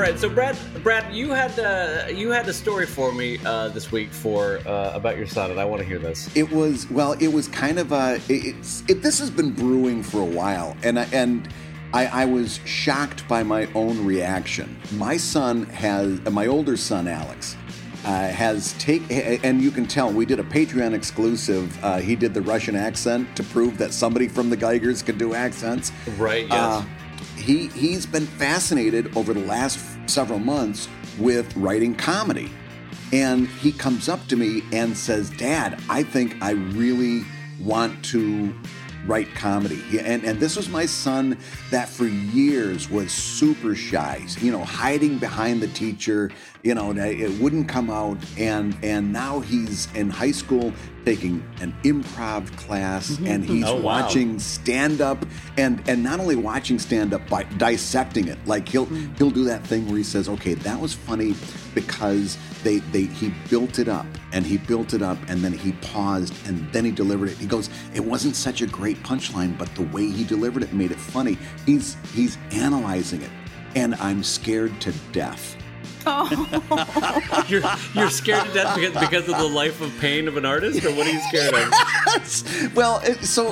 right, so Brad, you had a story for me this week for about your son, and I want to hear this. It was kind of this has been brewing for a while, and I was shocked by my own reaction. My older son Alex has and you can tell we did a Patreon exclusive. He did the Russian accent to prove that somebody from the Geigers could do accents. Right. Yes. He's been fascinated over the last several months with writing comedy. And he comes up to me and says, "Dad, I think I really want to write comedy." And this was my son that for years was super shy, hiding behind the teacher, it wouldn't come out. And now he's in high school taking an improv class, and he's watching stand-up, and not only watching stand-up, but dissecting it. Like he'll do that thing where he says, "Okay, that was funny because he built it up, and then he paused, and then he delivered it." He goes, "It wasn't such a great punchline, but the way he delivered it made it funny." He's analyzing it, and I'm scared to death. Oh. You're scared to death because of the life of pain of an artist, or what are you scared of? Well,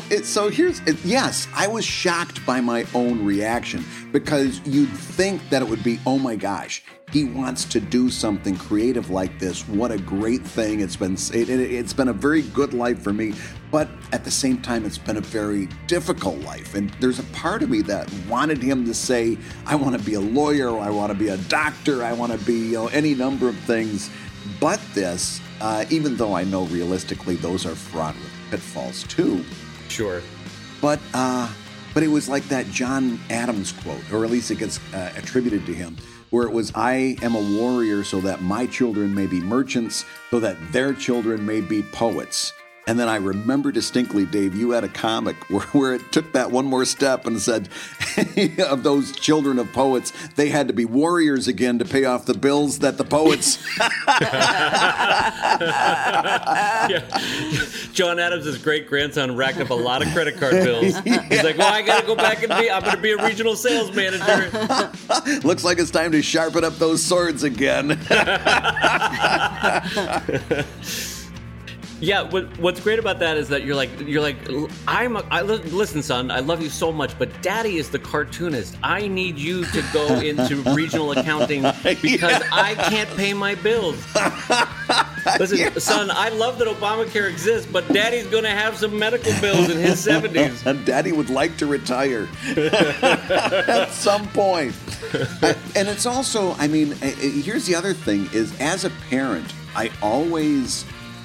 yes, I was shocked by my own reaction, because you'd think that it would be, oh my gosh, he wants to do something creative like this. What a great thing. It's been a very good life for me, but at the same time, it's been a very difficult life. And there's a part of me that wanted him to say, "I want to be a lawyer, or I want to be a doctor, I want to be any number of things." But this, even though I know realistically those are fraught with pitfalls too. Sure. But it was like that John Adams quote, or at least it gets attributed to him, where it was, "I am a warrior so that my children may be merchants, so that their children may be poets." And then I remember distinctly, Dave, you had a comic where it took that one more step and said, of those children of poets, they had to be warriors again to pay off the bills that the poets... Yeah. John Adams' great-grandson racked up a lot of credit card bills. He's like, "Well, I got to go back and I'm going to be a regional sales manager." Looks like it's time to sharpen up those swords again. Yeah, what's great about that is that you're like, listen, son, I love you so much, but Daddy is the cartoonist. I need you to go into regional accounting because I can't pay my bills. Listen, son, I love that Obamacare exists, but Daddy's going to have some medical bills in his 70s. And Daddy would like to retire at some point. And it's also, here's the other thing is, as a parent, I always...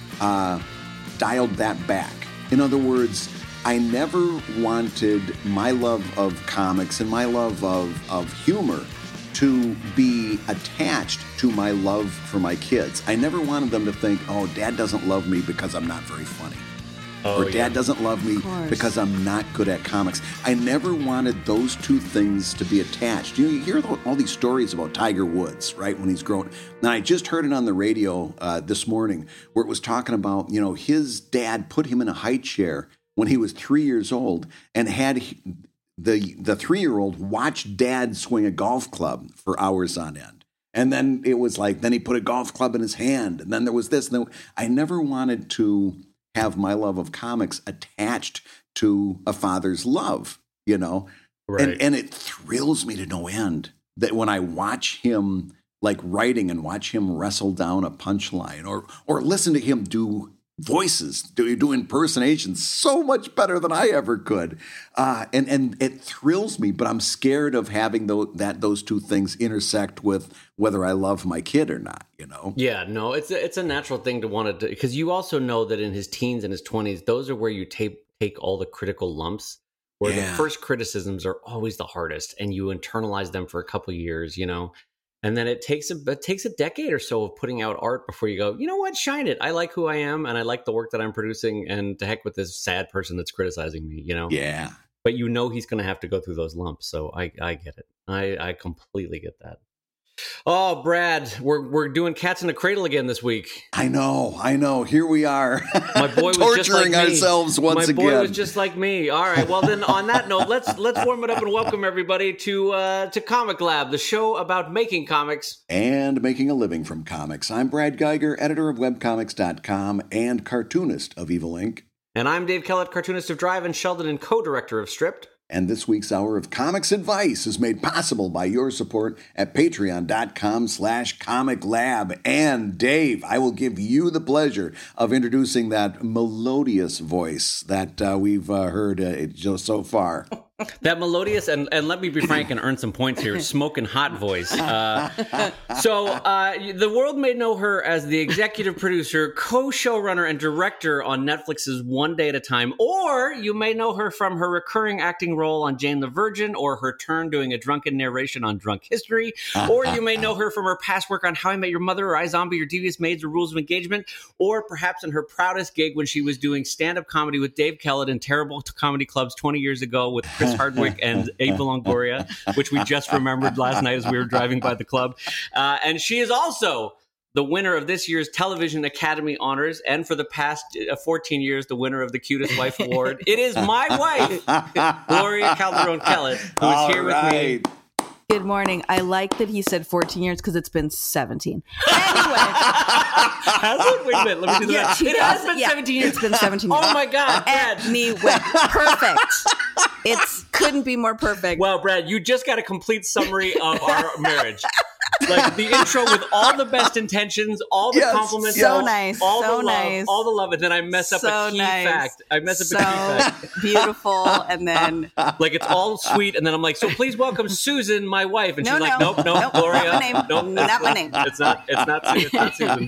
dialed that back. In other words, I never wanted my love of comics and my love of humor to be attached to my love for my kids. I never wanted them to think, "Oh, Dad doesn't love me because I'm not very funny." Or Dad doesn't love me because I'm not good at comics. I never wanted those two things to be attached. You hear all these stories about Tiger Woods, right, when he's grown. Now, I just heard it on the radio this morning where it was talking about, his dad put him in a high chair when he was 3 years old and had the 3-year-old watch Dad swing a golf club for hours on end. And then it was like, then he put a golf club in his hand, and then there was this. And I never wanted to have my love of comics attached to a father's love, Right. And it thrills me to no end that when I watch him like writing and watch him wrestle down a punchline or listen to him do voices, do impersonations so much better than I ever could. And it thrills me, but I'm scared of having those two things intersect with whether I love my kid or not, Yeah, no, it's a natural thing to want to do, because you also know that in his teens and his 20s, those are where you take all the critical lumps, where the first criticisms are always the hardest, and you internalize them for a couple of years, and then it takes a decade or so of putting out art before you go, you know what, shine it. I like who I am, and I like the work that I'm producing, and to heck with this sad person that's criticizing me, Yeah. But he's going to have to go through those lumps, so I get it. I completely get that. Oh, Brad, we're doing Cats in the Cradle again this week. I know. Here we are. My boy was torturing just like me. ourselves once again. My boy was just like me. All right. Well, then on that note, let's warm it up and welcome everybody to Comic Lab, the show about making comics and making a living from comics. I'm Brad Geiger, editor of webcomics.com and cartoonist of Evil Inc. And I'm Dave Kellett, cartoonist of Drive and Sheldon and co-director of Stripped. And this week's Hour of Comics Advice is made possible by your support at patreon.com/comiclab. And Dave, I will give you the pleasure of introducing that melodious voice that we've heard just so far. That melodious, and let me be frank and earn some points here, smoking hot voice. The world may know her as the executive producer, co-showrunner, and director on Netflix's One Day at a Time, or you may know her from her recurring acting role on Jane the Virgin, or her turn doing a drunken narration on Drunk History, or you may know her from her past work on How I Met Your Mother, or iZombie, or Devious Maids, or Rules of Engagement, or perhaps in her proudest gig when she was doing stand-up comedy with Dave Kellett in terrible comedy clubs 20 years ago with Chris Hardwick and Ava Longoria, which we just remembered last night as we were driving by the club. And she is also the winner of this year's Television Academy Honors, and for the past 14 years, the winner of the Cutest Wife Award. It is my wife, Gloria Calderon Kellett, who is here with me. Good morning. I like that he said 14 years because it's been 17. Anyway. Has it? Wait a minute. Let me do that. It has been 17 years. It's been 17 years. Oh my God, Brad. Anyway, perfect. It couldn't be more perfect. Wow, Brad, you just got a complete summary of our marriage. Like the intro with all the best intentions, all the compliments, so nice, all so the love, nice, all the love, and then I mess up a key fact. I mess up a key fact. Beautiful, and then like it's all sweet, and then I'm like, so please welcome Susan, my wife, and she's like, nope, nope, Gloria, not my name, nope, not my name. It's not Susan.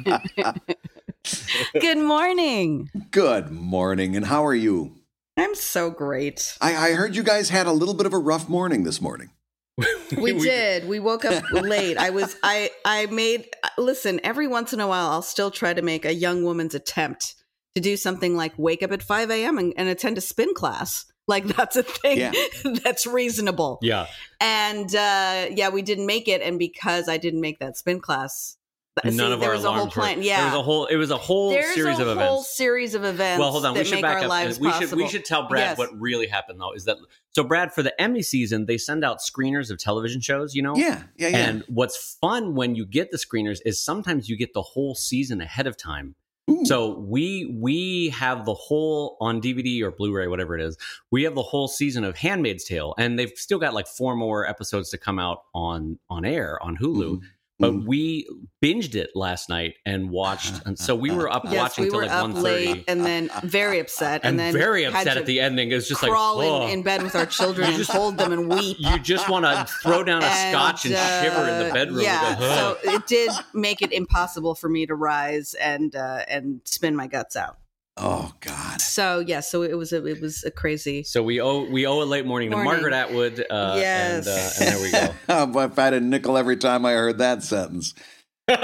Good morning. Good morning, and how are you? I'm so great. I heard you guys had a little bit of a rough morning this morning. We did. We woke up late. Listen, every once in a while, I'll still try to make a young woman's attempt to do something like wake up at 5 a.m. and attend a spin class. Like that's a thing that's reasonable. Yeah. And we didn't make it. And because I didn't make that spin class, none of our alarms were. Yeah. It was a whole series of events. There's a whole series of events. Well, hold on. We should back up. We should tell Brad yes. what really happened, though. Is that so? Brad, for the Emmy season, they send out screeners of television shows. You know. Yeah. And what's fun when you get the screeners is sometimes you get the whole season ahead of time. Ooh. So we have the whole on DVD or Blu-ray, whatever it is. We have the whole season of Handmaid's Tale, and they've still got like 4 more episodes to come out on air on Hulu. Mm-hmm. But we binged it last night and watched, and so we were up watching till like 1:30, and then very upset, and then very upset at the ending. It was just crawling in bed with our children and hold them and weep. You just want to throw down a scotch and shiver in the bedroom. Yeah, so it did make it impossible for me to rise and spin my guts out. Oh God! So it was a crazy. So we owe a late morning to Margaret Atwood. Yes, and there we go. If I had a nickel every time I heard that sentence. we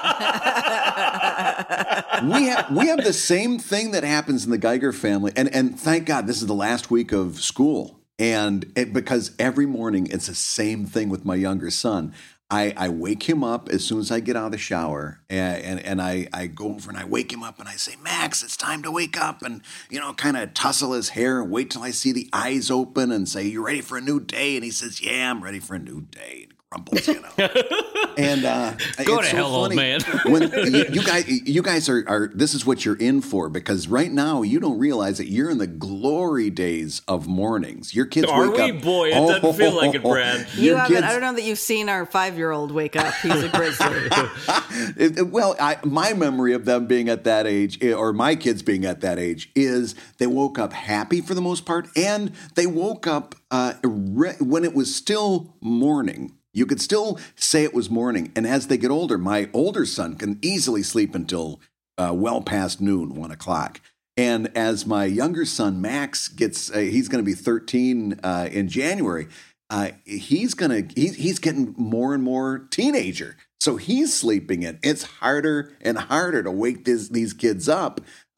have the same thing that happens in the Geiger family, and thank God this is the last week of school, because every morning it's the same thing with my younger son. I wake him up as soon as I get out of the shower, and I go over and I wake him up and I say, Max, it's time to wake up, and kind of tussle his hair and wait till I see the eyes open and say, you ready for a new day? And he says, yeah, I'm ready for a new day. And grumbles, And go to hell, old man. When you guys are this is what you're in for, because right now you don't realize that you're in the glory days of mornings. Your kids wake up. Boy, it doesn't feel like it, Brad. You haven't. I don't know that you've seen our 5-year-old wake up. He's a grizzly. My memory of them being at that age, or my kids being at that age, is they woke up happy for the most part, and they woke up when it was still morning. You could still say it was morning. And as they get older, my older son can easily sleep until well past noon, 1 o'clock. And as my younger son, Max, he's going to be 13 in January, he's getting more and more teenager. So he's sleeping in. It's harder and harder to wake these kids up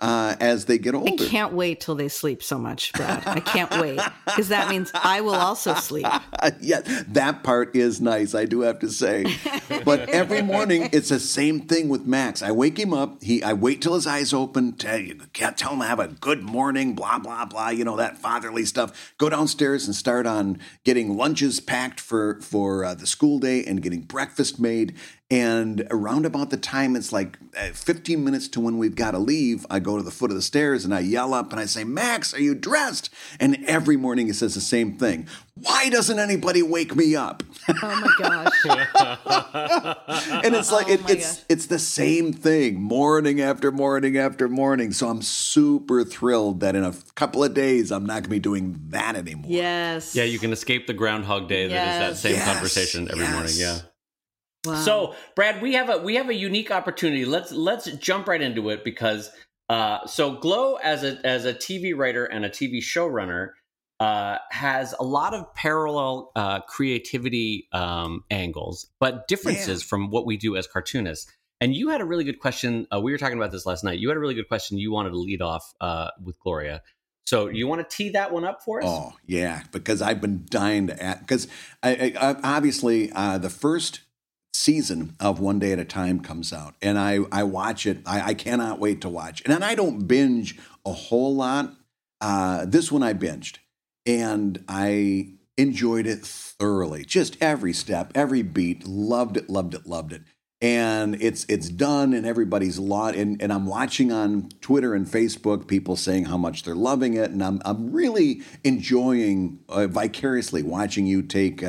as they get older. I can't wait till they sleep so much, Brad. I can't wait, because that means I will also sleep. Yeah, that part is nice, I do have to say. But every morning, it's the same thing with Max. I wake him up. I wait till his eyes open. Tell him I have a good morning, blah, blah, blah, that fatherly stuff. Go downstairs and start on getting lunches packed for the school day and getting breakfast made. And around about the time it's like 15 minutes to when we've got to leave, I go to the foot of the stairs and I yell up and I say, Max, are you dressed? And every morning he says the same thing. Why doesn't anybody wake me up? Oh my gosh. And it's like, it's the same thing morning after morning after morning. So I'm super thrilled that in a couple of days, I'm not going to be doing that anymore. Yes. Yeah, you can escape the Groundhog Day that is that same conversation every morning. Yeah. Wow. So, Brad, we have a unique opportunity. Let's jump right into it, because so Glow as a TV writer and a TV showrunner has a lot of parallel creativity angles, but differences from what we do as cartoonists. And you had a really good question. We were talking about this last night. You had a really good question you wanted to lead off with Gloria. So you want to tee that one up for us? Oh, yeah, because I've been dying to because I obviously the first season of One Day at a Time comes out, and I watch it. I cannot wait to watch. And then I don't binge a whole lot. This one I binged, and I enjoyed it thoroughly. Just every step, every beat. Loved it, loved it, loved it. And it's done, and everybody's and I'm watching on Twitter and Facebook people saying how much they're loving it, and I'm really enjoying vicariously watching you take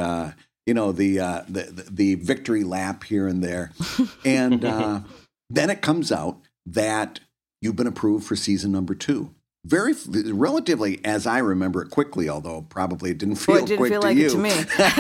the victory lap here and there. And then it comes out that you've been approved for season number 2. Very relatively, as I remember it, quickly, although probably it didn't feel quick to you. It to me.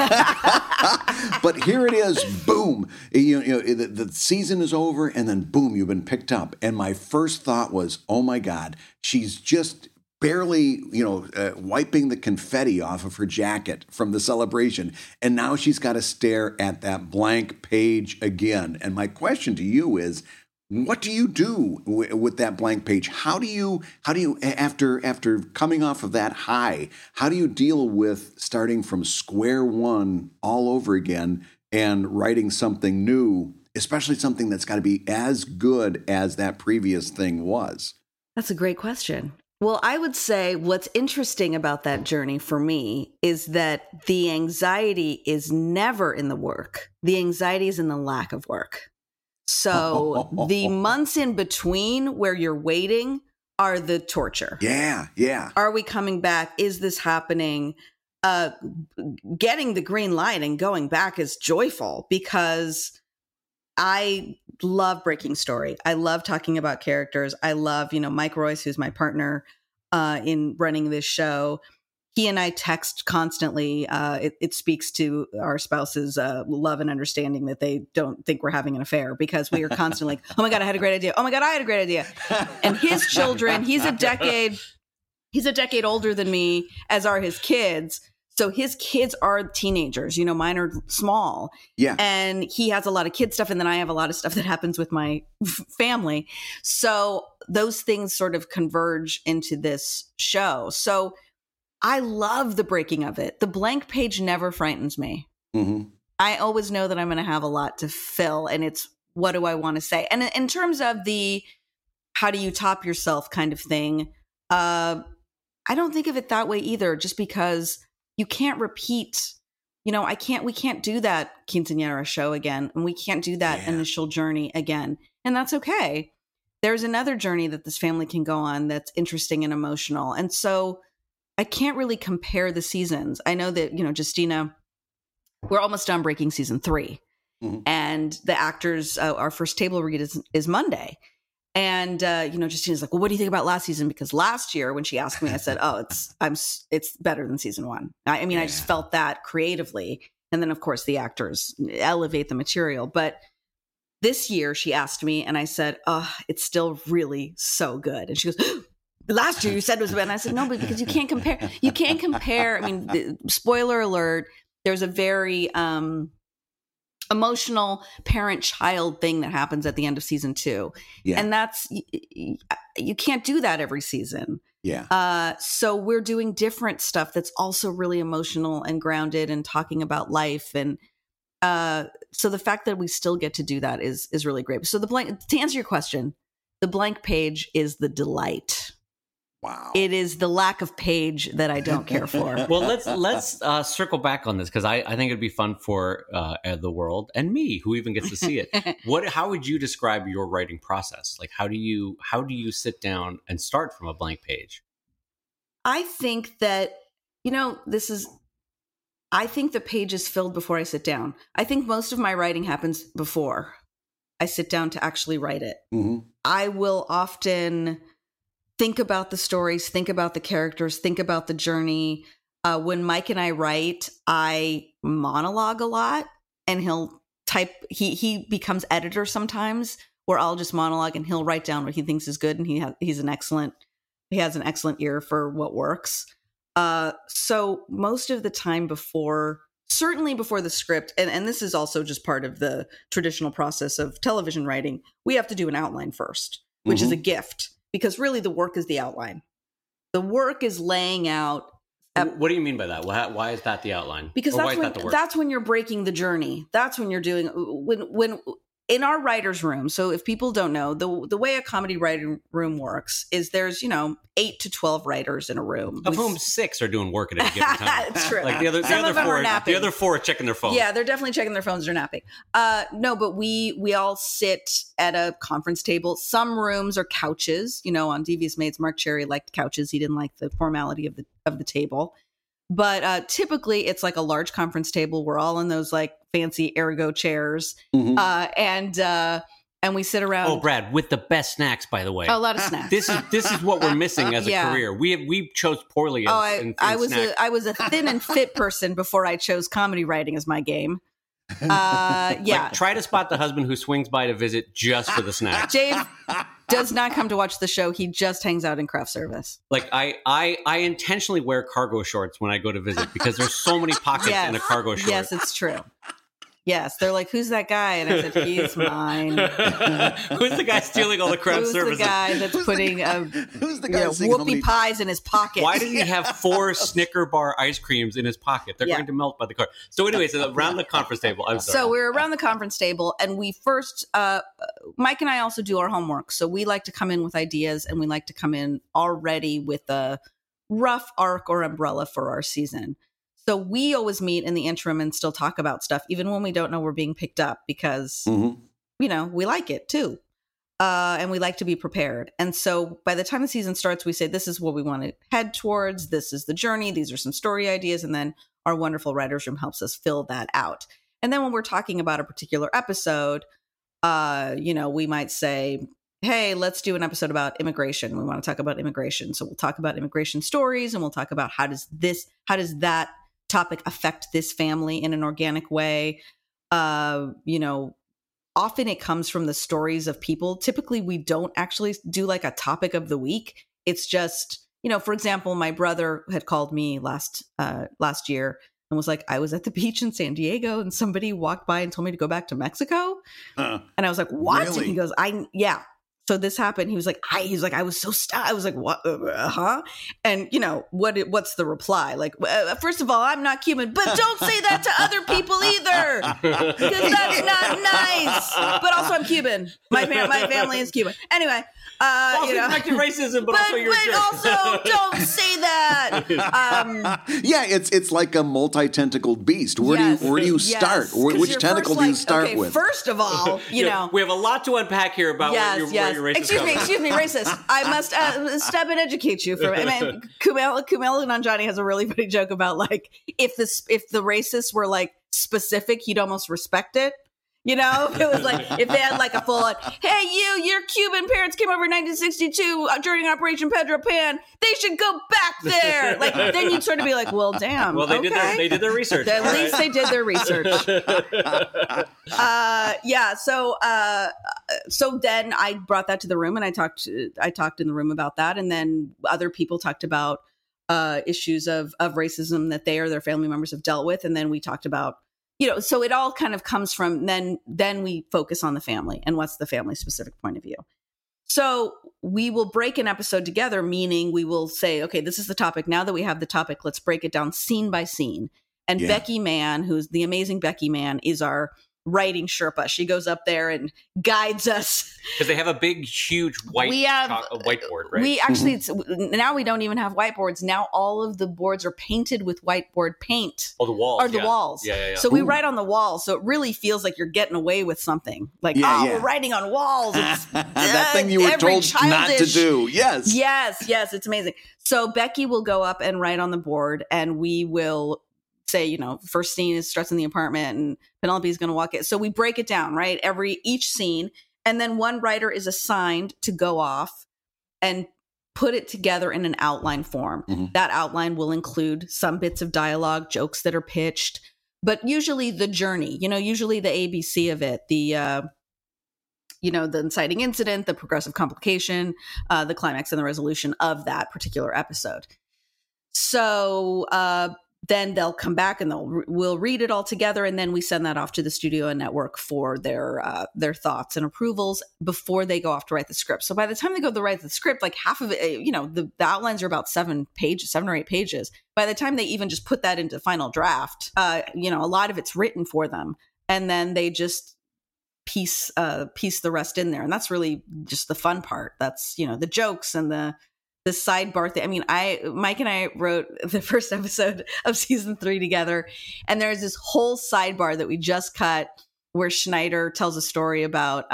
But here it is, boom. The season is over, and then boom, you've been picked up. And my first thought was, oh my God, she's just barely, wiping the confetti off of her jacket from the celebration. And now she's got to stare at that blank page again. And my question to you is, what do you do with that blank page? How do you after coming off of that high, how do you deal with starting from square one all over again and writing something new, especially something that's got to be as good as that previous thing was? That's a great question. Well, I would say what's interesting about that journey for me is that the anxiety is never in the work. The anxiety is in the lack of work. So the months in between where you're waiting are the torture. Yeah, yeah. Are we coming back? Is this happening? Getting the green light and going back is joyful, because I love breaking story. I love talking about characters. I love, Mike Royce, who's my partner in running this show. He and I text constantly. It speaks to our spouses' love and understanding that they don't think we're having an affair, because we are constantly like, oh my God, I had a great idea. Oh my God, I had a great idea. And his children, he's a decade older than me, as are his kids. So his kids are teenagers, mine are small. Yeah. And he has a lot of kid stuff. And then I have a lot of stuff that happens with my family. So those things sort of converge into this show. So I love the breaking of it. The blank page never frightens me. Mm-hmm. I always know that I'm going to have a lot to fill, and it's, what do I want to say? And in terms of the, how do you top yourself kind of thing, I don't think of it that way either, just because you can't repeat, we can't do that quinceañera show again, and we can't do that initial journey again. And that's okay. There's another journey that this family can go on that's interesting and emotional. And so I can't really compare the seasons. I know that, Justina, we're almost done breaking season 3. Mm-hmm. And the actors, our first table read is Monday. And, Justina's like, well, what do you think about last season? Because last year when she asked me, I said, oh, it's better than season 1. I just felt that creatively. And then, of course, the actors elevate the material. But this year she asked me, and I said, oh, it's still really so good. And she goes, last year you said it was bad. And I said, no, but because you can't compare. You can't compare. Spoiler alert, there's a very emotional parent-child thing that happens at the end of season 2. Yeah. And that's, you can't do that every season. Yeah. So we're doing different stuff that's also really emotional and grounded and talking about life. And so the fact that we still get to do that is really great. So to answer your question, the blank page is the delight. Wow. It is the lack of page that I don't care for. Well, let's circle back on this, because I think it'd be fun for the world and me, who even gets to see it. How would you describe your writing process? Like, how do you sit down and start from a blank page? I think that, I think the page is filled before I sit down. I think most of my writing happens before I sit down to actually write it. Mm-hmm. I will often think about the stories, think about the characters, think about the journey. When Mike and I write, I monologue a lot, and he'll type. He becomes editor sometimes, where I'll just monologue and he'll write down what he thinks is good, and he has an excellent ear for what works. So most of the time certainly before the script, and this is also just part of the traditional process of television writing, we have to do an outline first, which is a gift. Because really the work is the outline. The work is laying out. What do you mean by that? Why is that the outline? Because that's when you're breaking the journey. That's when you're doing, when in our writer's room. So if people don't know, the way a comedy writing room works is there's, 8 to 12 writers in a room. Of whom 6 are doing work at a given time. It's true. Like the other four are checking their phones. Yeah, they're definitely checking their phones or napping. No, but we all sit at a conference table. Some rooms are couches. On Devious Maids, Mark Cherry liked couches. He didn't like the formality of the table. But typically it's like a large conference table. We're all in those like fancy ergo chairs. Mm-hmm. And we sit around. Oh, Brad, with the best snacks, by the way. A lot of snacks. This is what we're missing as a career. We chose poorly. I was a thin and fit person before I chose comedy writing as my game. Yeah. Like, try to spot the husband who swings by to visit just for the snacks. Dave does not come to watch the show. He just hangs out in craft service. Like I intentionally wear cargo shorts when I go to visit, because there's so many pockets in a cargo short. Yes, it's true. Yes, they're like, who's that guy? And I said, he's mine. Who's the guy stealing all the craft services? Who's the guy that's putting whoopie pies in his pocket? Why does he have 4 Snicker bar ice creams in his pocket? They're going to melt by the car. So anyways, around the conference table. I'm sorry. So we're around the conference table, and we first, Mike and I also do our homework. So we like to come in with ideas, and we like to come in already with a rough arc or umbrella for our season. So we always meet in the interim and still talk about stuff, even when we don't know we're being picked up, because, we like it too. And we like to be prepared. And so by the time the season starts, we say, this is what we want to head towards. This is the journey. These are some story ideas. And then our wonderful writer's room helps us fill that out. And then when we're talking about a particular episode, we might say, hey, let's do an episode about immigration. We want to talk about immigration. So we'll talk about immigration stories, and we'll talk about how does that topic affect this family in an organic way. Often it comes from the stories of people. Typically we don't actually do like a topic of the week. It's just, for example, my brother had called me last year and was like, I was at the beach in San Diego and somebody walked by and told me to go back to Mexico. And I was like, what? Really? And he goes, yeah. So this happened. He was like, I was so stunned. I was like, what? Huh? And what's the reply? Like, first of all, I'm not Cuban, but don't say that to other people either, because that's not nice. But also, I'm Cuban. My family is Cuban. Anyway, affected racism, but also you're also don't say that. It's like a multi-tentacled beast. Where do you start? Which tentacle do you start with? First of all, we have a lot to unpack here about where your racist. Excuse me, racist. I must step and educate you. Kumail Nanjiani has a really funny joke about like if the racists were like specific, you'd almost respect it. It was like if they had like a full on, hey, your Cuban parents came over in 1962 during Operation Pedro Pan. They should go back there. Like then you'd sort of be like, well, damn. Well, they did their research. At least they did their research. So then I brought that to the room and I talked in the room about that, and then other people talked about issues of racism that they or their family members have dealt with, and then we talked about so it all kind of comes from then we focus on the family and what's the family specific point of view. So we will break an episode together, meaning we will say, okay, this is the topic. Now that we have the topic, let's break it down scene by scene. And Becky Mann, who's the amazing Becky Mann, is our writing Sherpa. She goes up there and guides us. Because they have a big, huge whiteboard, right? We actually, now we don't even have whiteboards. Now all of the boards are painted with whiteboard paint. Oh, the walls. Or the walls. Yeah. So we write on the walls. So it really feels like you're getting away with something. Like, we're writing on walls. It's, that thing you were told not to do. Yes. It's amazing. So Becky will go up and write on the board, and we will say, first scene is Struts in the apartment and Penelope's going to walk it. So we break it down, right? Each scene. And then one writer is assigned to go off and put it together in an outline form. Mm-hmm. That outline will include some bits of dialogue, jokes that are pitched, but usually the journey, usually the ABC of it, the inciting incident, the progressive complication, the climax and the resolution of that particular episode. So, then they'll come back and we'll read it all together, and then we send that off to the studio and network for their thoughts and approvals before they go off to write the script. So by the time they go to write the script, like half of it, the outlines are about 7 or 8 pages. By the time they even just put that into final draft, a lot of it's written for them, and then they just piece the rest in there, and that's really just the fun part. That's the jokes and the sidebar thing. I mean, Mike and I wrote the first episode of season 3 together, and there's this whole sidebar that we just cut where Schneider tells a story about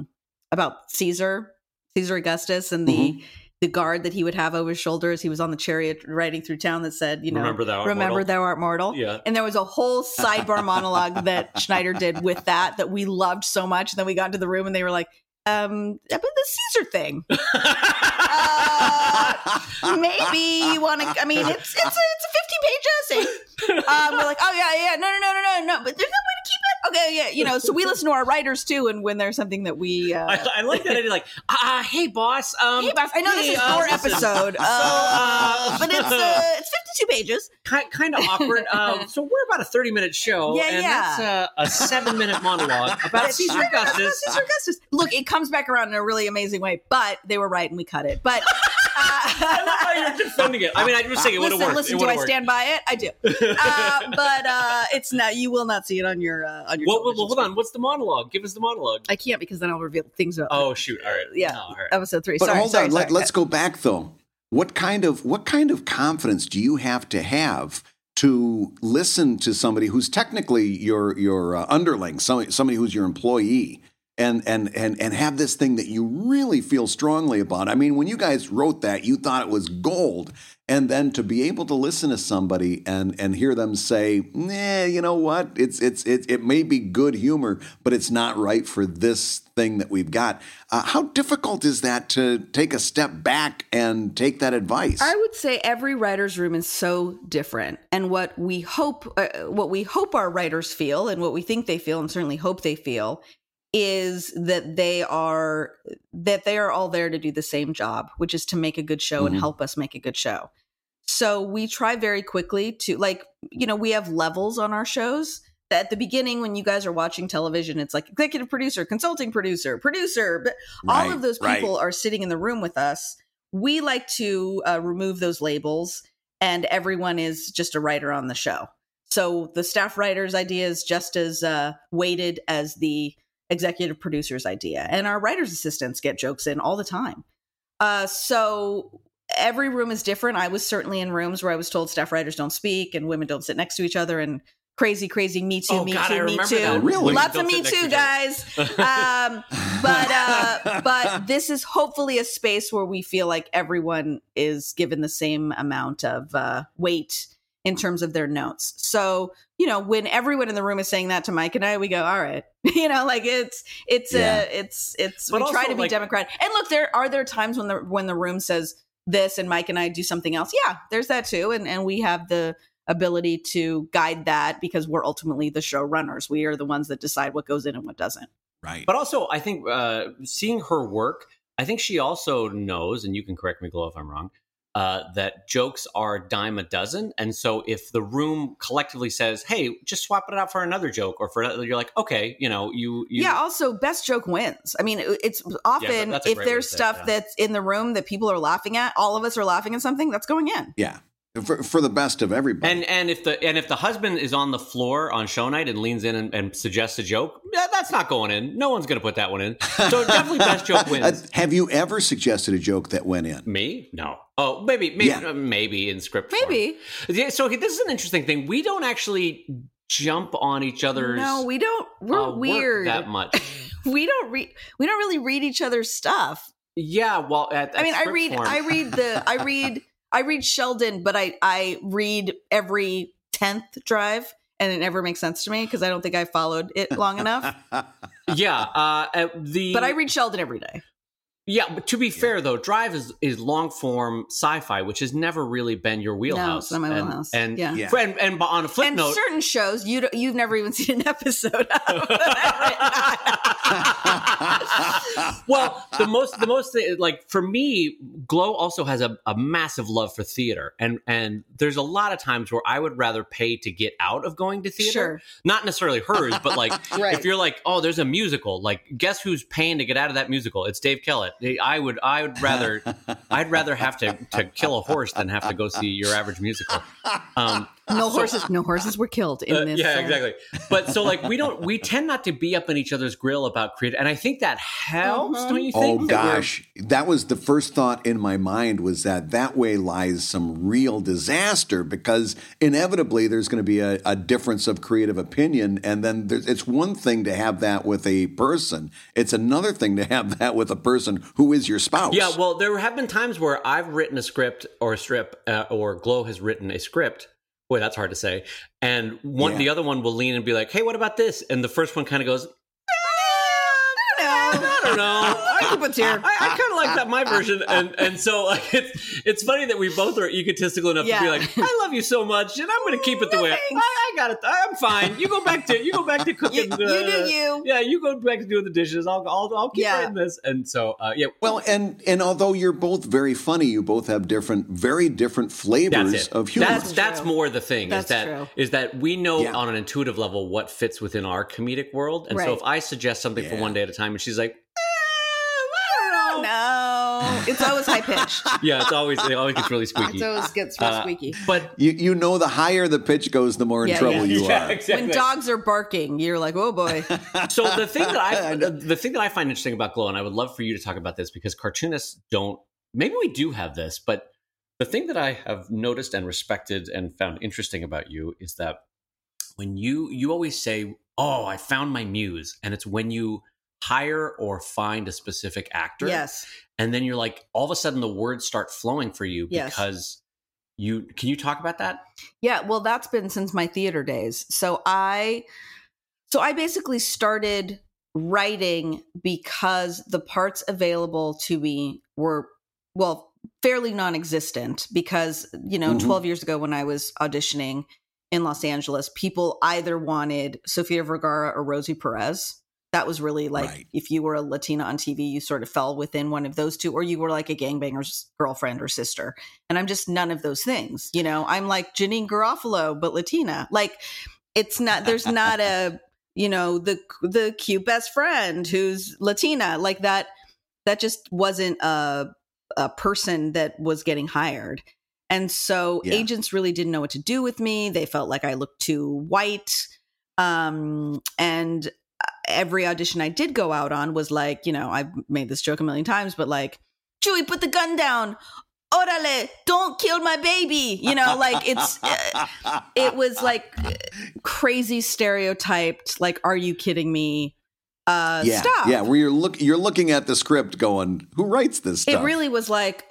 Caesar Augustus and the guard that he would have over his shoulders. He was on the chariot riding through town that said, remember thou art mortal. Yeah. And there was a whole sidebar monologue that Schneider did with that we loved so much. And then we got into the room and they were like, the Caesar thing. Maybe you want to. I mean, it's a 50-page essay. We're like, oh yeah, no. But there's no way to keep it. Okay, yeah, So we listen to our writers too, and when there's something that we, I like that idea. Like, hey boss, I know this is your episode, but it's 52 pages. Kind of awkward. So we're about a 30-minute show, that's a 7-minute monologue about Caesar Augustus. Look, it comes back around in a really amazing way, but they were right and we cut it. But I love how you're defending it. I mean, I'm just saying it would have worked. Listen, do I stand by it? I do. But it's not. You will not see it on your. Well, hold on. What's the monologue? Give us the monologue. I can't because then I'll reveal things about. Oh shoot! All right. Yeah. No, all right. Episode 3. But hold on. Let's go back though. What kind of confidence do you have to listen to somebody who's technically your underling, somebody who's your employee? And have this thing that you really feel strongly about. I mean, when you guys wrote that, you thought it was gold. And then to be able to listen to somebody and hear them say, you know what? It may be good humor, but it's not right for this thing that we've got. How difficult is that to take a step back and take that advice? I would say every writer's room is so different. And what we hope our writers feel and what we think they feel and certainly hope they feel is that they are all there to do the same job, which is to make a good show and help us make a good show. So we try very quickly to, we have levels on our shows. At the beginning, when you guys are watching television, it's like executive producer, consulting producer, but all of those people are sitting in the room with us. We like to remove those labels, and everyone is just a writer on the show. So the staff writer's idea is just as weighted as the executive producer's idea, and our writer's assistants get jokes in all the time. So every room is different. I was certainly in rooms where I was told staff writers don't speak and women don't sit next to each other, and crazy me too, me too. Really? Lots of me too, guys. But this is hopefully a space where we feel like everyone is given the same amount of weight in terms of their notes. So, when everyone in the room is saying that to Mike and I, we go, all right, we try to be democratic. And look, there are times when the room says this and Mike and I do something else. Yeah, there's that too. And we have the ability to guide that because we're ultimately the showrunners. We are the ones that decide what goes in and what doesn't. Right. But also, I think seeing her work, I think she also knows, and you can correct me, Glo, if I'm wrong, that jokes are a dime a dozen. And so if the room collectively says, hey, just swap it out for another joke or for another, you're like, okay, you. Yeah. Also, best joke wins. I mean, it's often if there's stuff that's in the room that people are laughing at, all of us are laughing at something that's going in. Yeah. For the best of everybody. And if the husband is on the floor on show night and leans in and suggests a joke, that's not going in. No one's going to put that one in. So definitely best joke wins. Have you ever suggested a joke that went in? Me? No. Oh, maybe in script maybe. Form. Yeah, so this is an interesting thing. We don't actually jump on each other's. No, we don't. We're weird that much. We don't really read each other's stuff. Yeah. Well, I read Sheldon, but I read every 10th drive, and it never makes sense to me because I don't think I followed it long enough. Yeah. But I read Sheldon every day. Yeah, but to be fair, though, Drive is long-form sci-fi, which has never really been your wheelhouse. No, it's not my wheelhouse. And on a flip note... certain shows, you've never even seen an episode of. Well, the most like, for me, Glow also has a massive love for theater. And there's a lot of times where I would rather pay to get out of going to theater. Sure. Not necessarily hers, but like, right. If you're like, oh, there's a musical, like, guess who's paying to get out of that musical? It's Dave Kellett. I'd rather have to kill a horse than have to go see your average musical. No horses were killed in this. Yeah, exactly. But so like we tend not to be up in each other's grill about creative, and I think that helps. Don't you think? Oh gosh, that was the first thought in my mind, was that way lies some real disaster, because inevitably there's going to be a difference of creative opinion, and then it's one thing to have that with a person, it's another thing to have that with a person who is your spouse. Yeah, well, there have been times where I've written a script or a strip, or Glow has written a script. Boy, that's hard to say. And the other one will lean and be like, hey, what about this? And the first one kind of goes, I don't know. I kind of like that, my version. And so like, it's funny that we both are egotistical enough to be like, I love you so much, and I'm going to keep it the way I got it. I'm fine. You go back to cooking. You do you. Yeah, you go back to doing the dishes. I'll keep writing this. And so yeah. Well, and although you're both very funny, you both have very different flavors of humor. That's more the thing. That's is that we know on an intuitive level what fits within our comedic world. And so if I suggest something for one day at a time, and she's like, I don't know. No, it's always high pitched. Yeah, it always gets really squeaky. It always gets real squeaky. But you know, the higher the pitch goes, the more in trouble you are. Exactly. When dogs are barking, you're like, oh boy. So the thing that I find interesting about Glow, and I would love for you to talk about this, because cartoonists don't. Maybe we do have this, but the thing that I have noticed and respected and found interesting about you is that when you always say, "Oh, I found my muse," and it's when you hire or find a specific actor. Yes. And then you're like, all of a sudden the words start flowing for you because can you talk about that? Yeah, well, that's been since my theater days. So I basically started writing because the parts available to me were, well, fairly non-existent, because, 12 years ago when I was auditioning in Los Angeles, people either wanted Sofia Vergara or Rosie Perez. That was really like, if you were a Latina on TV, you sort of fell within one of those two, or you were like a gangbanger's girlfriend or sister. And I'm just none of those things. I'm like Janine Garofalo, but Latina. Like, it's not, there's not a, the cute best friend who's Latina. Like that just wasn't a person that was getting hired. And so agents really didn't know what to do with me. They felt like I looked too white. And every audition I did go out on was like, I've made this joke a million times, but like, Chewie, put the gun down. Orale, don't kill my baby. Like it was like crazy stereotyped. Like, are you kidding me? Stop. Yeah, where you're looking at the script going, who writes this stuff? It really was like,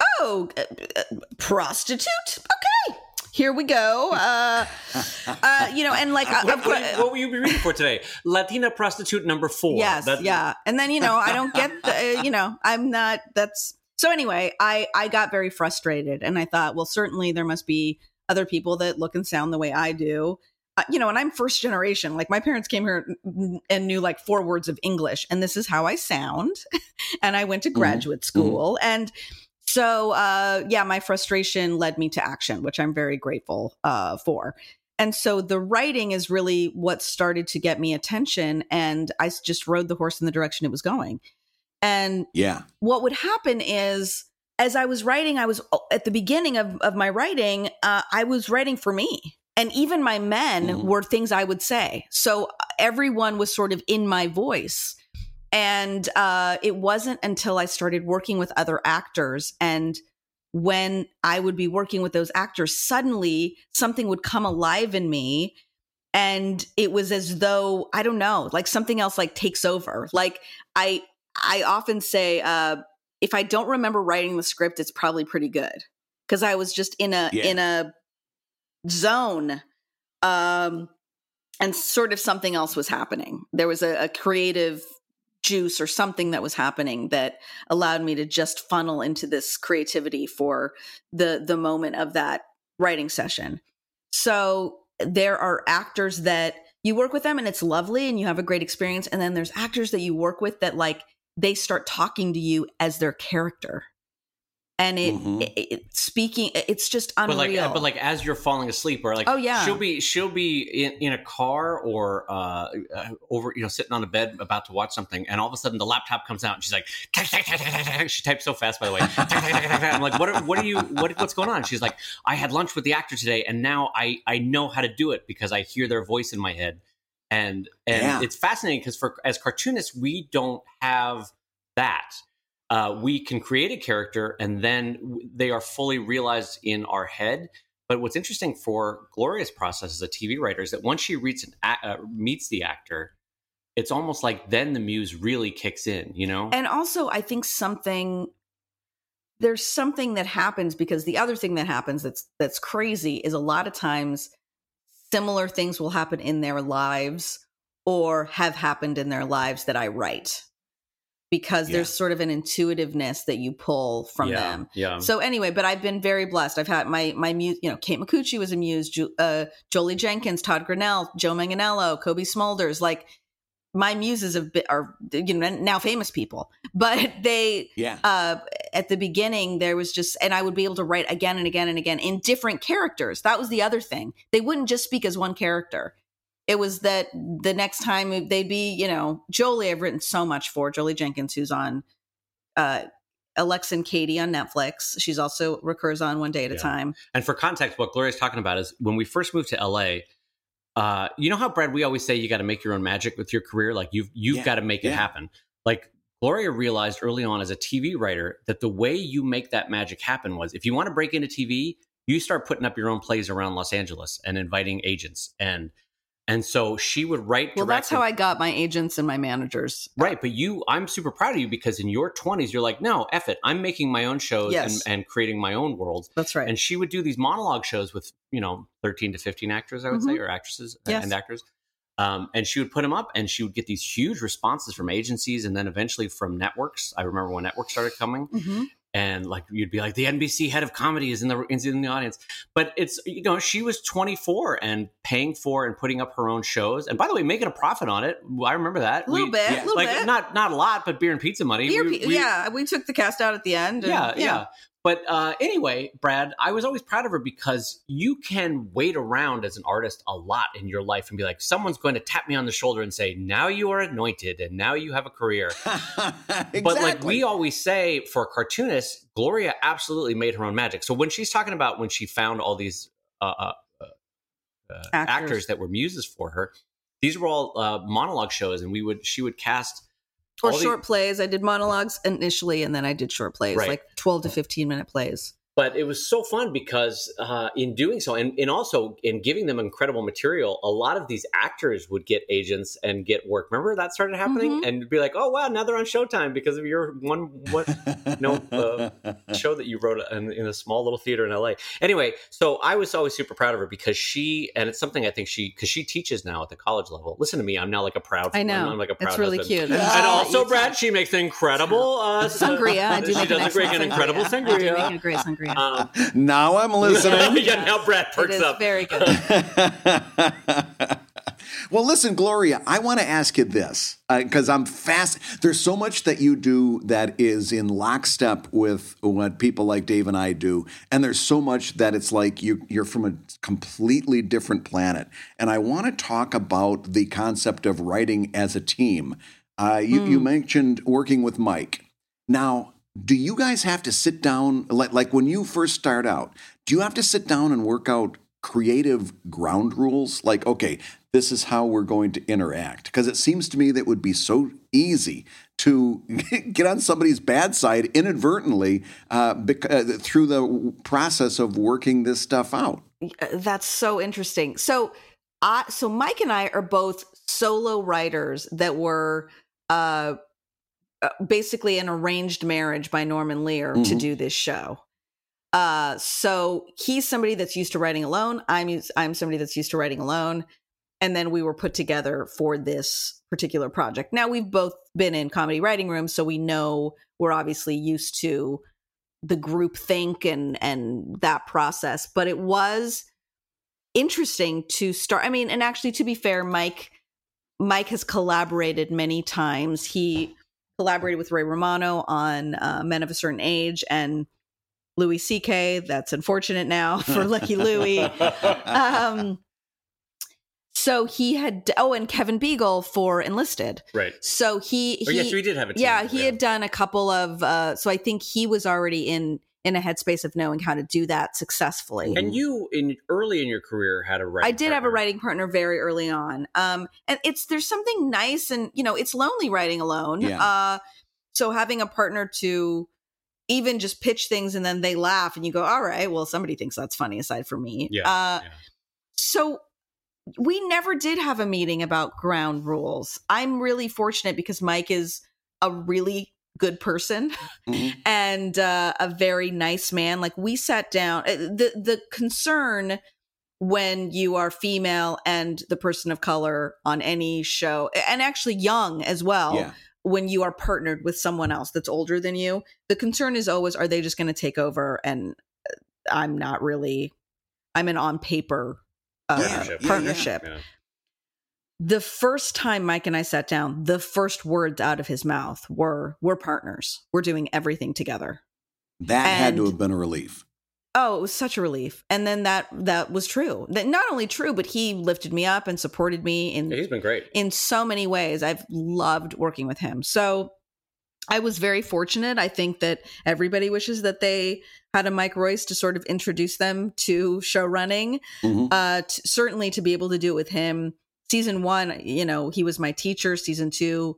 prostitute? Okay. Here we go. And like, what will you be reading for today? Latina prostitute number 4. Yes, And then, I don't get, I'm not, so anyway, I got very frustrated, and I thought, well, certainly there must be other people that look and sound the way I do. And I'm first generation. Like, my parents came here and knew like 4 words of English, and this is how I sound. And I went to graduate school. And So, my frustration led me to action, which I'm very grateful for. And so the writing is really what started to get me attention. And I just rode the horse in the direction it was going. And what would happen is, as I was writing, I was at the beginning of my writing, I was writing for me. And even my men were things I would say. So everyone was sort of in my voice. And it wasn't until I started working with other actors, and when I would be working with those actors, suddenly something would come alive in me. And it was as though, I don't know, like something else like takes over. Like I often say, if I don't remember writing the script, it's probably pretty good. Because I was just in a zone, and sort of something else was happening. There was a creative juice or something that was happening that allowed me to just funnel into this creativity for the moment of that writing session. So there are actors that you work with them and it's lovely and you have a great experience. And then there's actors that you work with that like they start talking to you as their character. And it's just unreal. But like as you're falling asleep, or like, she'll be in a car or over, sitting on a bed about to watch something, and all of a sudden the laptop comes out and she's like, she types so fast, by the way. I'm like, what's going on? She's like, I had lunch with the actor today, and now I know how to do it because I hear their voice in my head, and it's fascinating because as cartoonists we don't have that. We can create a character and then they are fully realized in our head. But what's interesting for Gloria's process as a TV writer is that once she meets the actor, it's almost like then the muse really kicks in, And also I think there's something that happens, because the other thing that happens that's crazy is a lot of times similar things will happen in their lives or have happened in their lives that I write. Because there's sort of an intuitiveness that you pull from them. Yeah. So anyway, but I've been very blessed. I've had my muse, Kate Micucci was a muse, Jolie Jenkins, Todd Grinnell, Joe Manganiello, Kobe Smulders. Like my muses are now famous people, but they at the beginning there was just, and I would be able to write again and again and again in different characters. That was the other thing. They wouldn't just speak as one character. It was that the next time they'd be, Jolie, I've written so much for, Jolie Jenkins, who's on Alexa and Katie on Netflix. She's also recurs on One Day at a Time. And for context, what Gloria's talking about is when we first moved to LA, you know how, Brad, we always say you got to make your own magic with your career? Like you've got to make it happen. Like Gloria realized early on as a TV writer that the way you make that magic happen was if you want to break into TV, you start putting up your own plays around Los Angeles and inviting agents. And so she would write. Well, that's how I got my agents and my managers. Right. But I'm super proud of you because in your 20s, you're like, no, F it. I'm making my own shows and creating my own worlds. That's right. And she would do these monologue shows with, 13 to 15 actors, I would say, or actresses and actors. And she would put them up and she would get these huge responses from agencies and then eventually from networks. I remember when networks started coming. Mm-hmm. And like you'd be like, the NBC head of comedy is in the audience. But it's, she was 24 and paying for and putting up her own shows. And by the way, making a profit on it. I remember that. A little bit. Not a lot, but beer and pizza money. We took the cast out at the end. Yeah. But anyway, Brad, I was always proud of her because you can wait around as an artist a lot in your life and be like, someone's going to tap me on the shoulder and say, now you are anointed and now you have a career. Exactly. But like we always say for cartoonists, Gloria absolutely made her own magic. So when she's talking about when she found all these actors that were muses for her, these were all monologue shows, and she would cast or short plays. I did monologues initially, and then I did short plays, like 12 to 15-minute plays. But it was so fun because in doing so, and also in giving them incredible material, a lot of these actors would get agents and get work. Remember that started happening? Mm-hmm. And be like, oh, wow, now they're on Showtime because of your show that you wrote in a small little theater in LA. Anyway, so I was always super proud of her because and it's something I think because she teaches now at the college level. Listen to me, I'm now like a proud I know. I'm like a proud It's really husband. cute. And also, Brad, she makes an incredible sangria. I do she does an incredible sangria. I do make a great sangria. Now I'm listening. Yeah, now Brad perks up. Very good. Well, listen, Gloria, I want to ask you this because I'm fast. There's so much that you do that is in lockstep with what people like Dave and I do. And there's so much that it's like you're from a completely different planet. And I want to talk about the concept of writing as a team. You mentioned working with Mike. Now, do you guys have to sit down, like when you first start out, do you have to sit down and work out creative ground rules? Like, okay, this is how we're going to interact. Because it seems to me that it would be so easy to get on somebody's bad side inadvertently through the process of working this stuff out. That's so interesting. So Mike and I are both solo writers that were basically an arranged marriage by Norman Lear to do this show. So he's somebody that's used to writing alone. I'm somebody that's used to writing alone. And then we were put together for this particular project. Now we've both been in comedy writing rooms, so we know we're obviously used to the group think and that process. But it was interesting to start. I mean, and actually, to be fair, Mike has collaborated many times. He collaborated with Ray Romano on Men of a Certain Age and Louis C.K. That's unfortunate now for Lucky Louie. So he had, and Kevin Beagle for Enlisted. Right. So he did have a team. Yeah, he had done a couple of, so I think he was already in a headspace of knowing how to do that successfully. And you, early in your career, had a writing partner. I did have a writing partner very early on. And there's something nice and, it's lonely writing alone. Yeah. So having a partner to even just pitch things and then they laugh and you go, all right, well, somebody thinks that's funny aside from me. Yeah. So we never did have a meeting about ground rules. I'm really fortunate because Mike is a really good person and a very nice man. Like we sat down, the concern when you are female and the person of color on any show, and actually young as well, when you are partnered with someone else that's older than you, the concern is always, are they just going to take over? And I'm an on paper partnership. Yeah. The first time Mike and I sat down, the first words out of his mouth were, we're partners. We're doing everything together. That had to have been a relief. Oh, it was such a relief. And then that was true. That not only true, but he lifted me up and supported me he's been great in so many ways. I've loved working with him. So I was very fortunate. I think that everybody wishes that they had a Mike Royce to sort of introduce them to show running. Certainly to be able to do it with him. Season 1, he was my teacher. Season 2,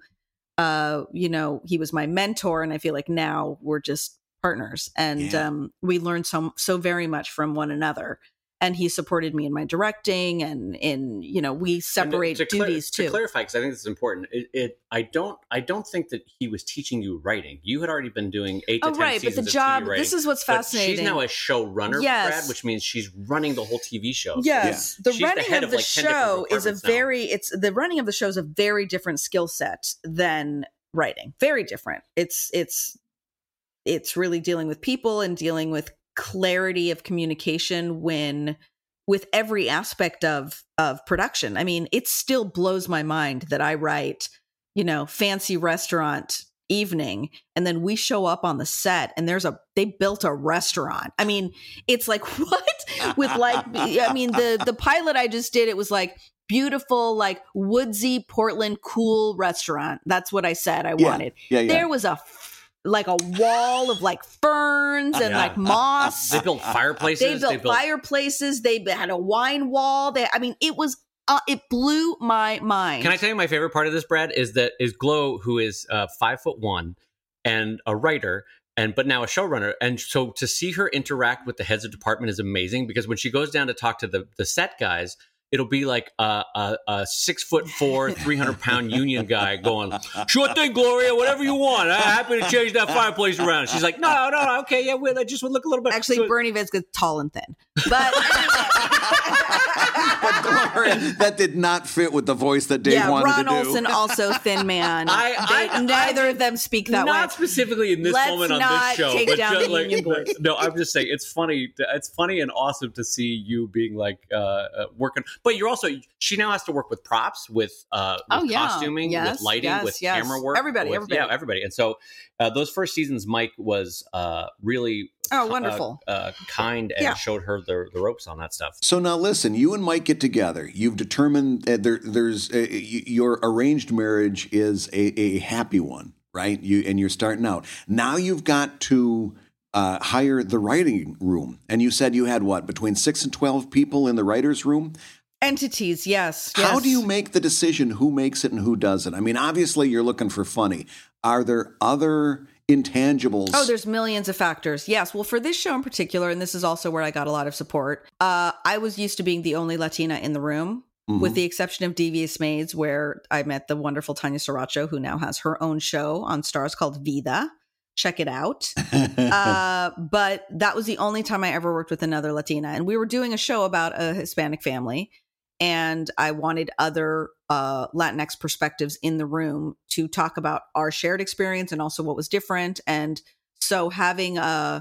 he was my mentor. And I feel like now we're just partners. And we learned so very much from one another. And he supported me in my directing and we separate duties too. To clarify, because I think this is important, I don't think that he was teaching you writing. You had already been doing 8 to 10 right, seasons but the of job, TV writing. this is what's fascinating. She's now a showrunner, yes. Brad, which means she's running the whole TV show. Yes, so the running of the show is the running of the show is a very different skill set than writing. Very different. It's really dealing with people and dealing with clarity of communication with every aspect of production. I mean, it still blows my mind that I write, fancy restaurant evening, and then we show up on the set and they built a restaurant. I mean, it's like, what? With the pilot I just did, it was like beautiful, like woodsy Portland cool restaurant. That's what I said I wanted. There was a wall of like ferns and like moss. They built fireplaces. They had a wine wall. It blew my mind. Can I tell you my favorite part of this, Brad? Is Glo, who is 5'1" and a writer, but now a showrunner. And so to see her interact with the heads of department is amazing, because when she goes down to talk to the set guys, it'll be like a 6'4", 300-pound union guy going, "Sure thing, Gloria, whatever you want. I'm happy to change that fireplace around." She's like, no, okay, yeah, I just would look a little bit. Actually, Bernie Vitz's tall and thin, but but Gloria, that did not fit with the voice that Dave wanted Ron to do. Olson, also thin man. Neither of them speak that way. Not specifically in this moment on this show. Take down the union boys. No, I'm just saying it's funny. It's funny and awesome to see you being like working. But you're also, she now has to work with props, with costuming, with lighting, with camera work. Everybody. Yeah, everybody. And so those first seasons, Mike was really wonderful, kind, and showed her the ropes on that stuff. So now listen, you and Mike get together. You've determined there's your arranged marriage is a happy one, right? You're starting out. Now you've got to hire the writing room. And you said you had between 6 and 12 people in the writer's room? Entities, yes. How do you make the decision who makes it and who doesn't? I mean, obviously you're looking for funny. Are there other intangibles? Oh, there's millions of factors. Yes. Well, for this show in particular, and this is also where I got a lot of support, I was used to being the only Latina in the room. Mm-hmm. With the exception of Devious Maids, where I met the wonderful Tanya Sriracha, who now has her own show on Stars called Vida. Check it out. But that was the only time I ever worked with another Latina. And we were doing a show about a Hispanic family. And I wanted other Latinx perspectives in the room to talk about our shared experience and also what was different. And so having a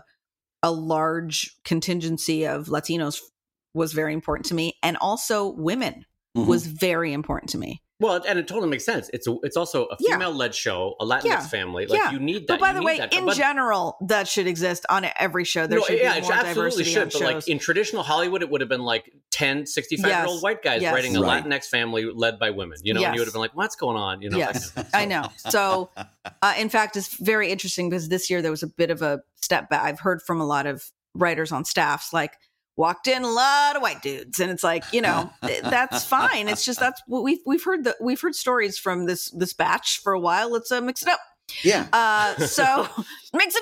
large contingency of Latinos was very important to me. And also women was very important to me. Well, and it totally makes sense. It's also a female-led show, a Latinx family. Like you need that. But by the way, in general, that should exist on every show. There should be more diversity on shows. But like in traditional Hollywood, it would have been like 10 65-year-old white guys writing a Latinx family led by women. You know, and you would have been like, "What's going on?" You know. Yes, I know. So, in fact, it's very interesting because this year there was a bit of a step back. I've heard from a lot of writers on staffs like. Walked in a lot of white dudes, and it's like, you know, that's fine. It's just that's what we've heard stories from this batch for a while. Let's mix it up. Yeah. So mix it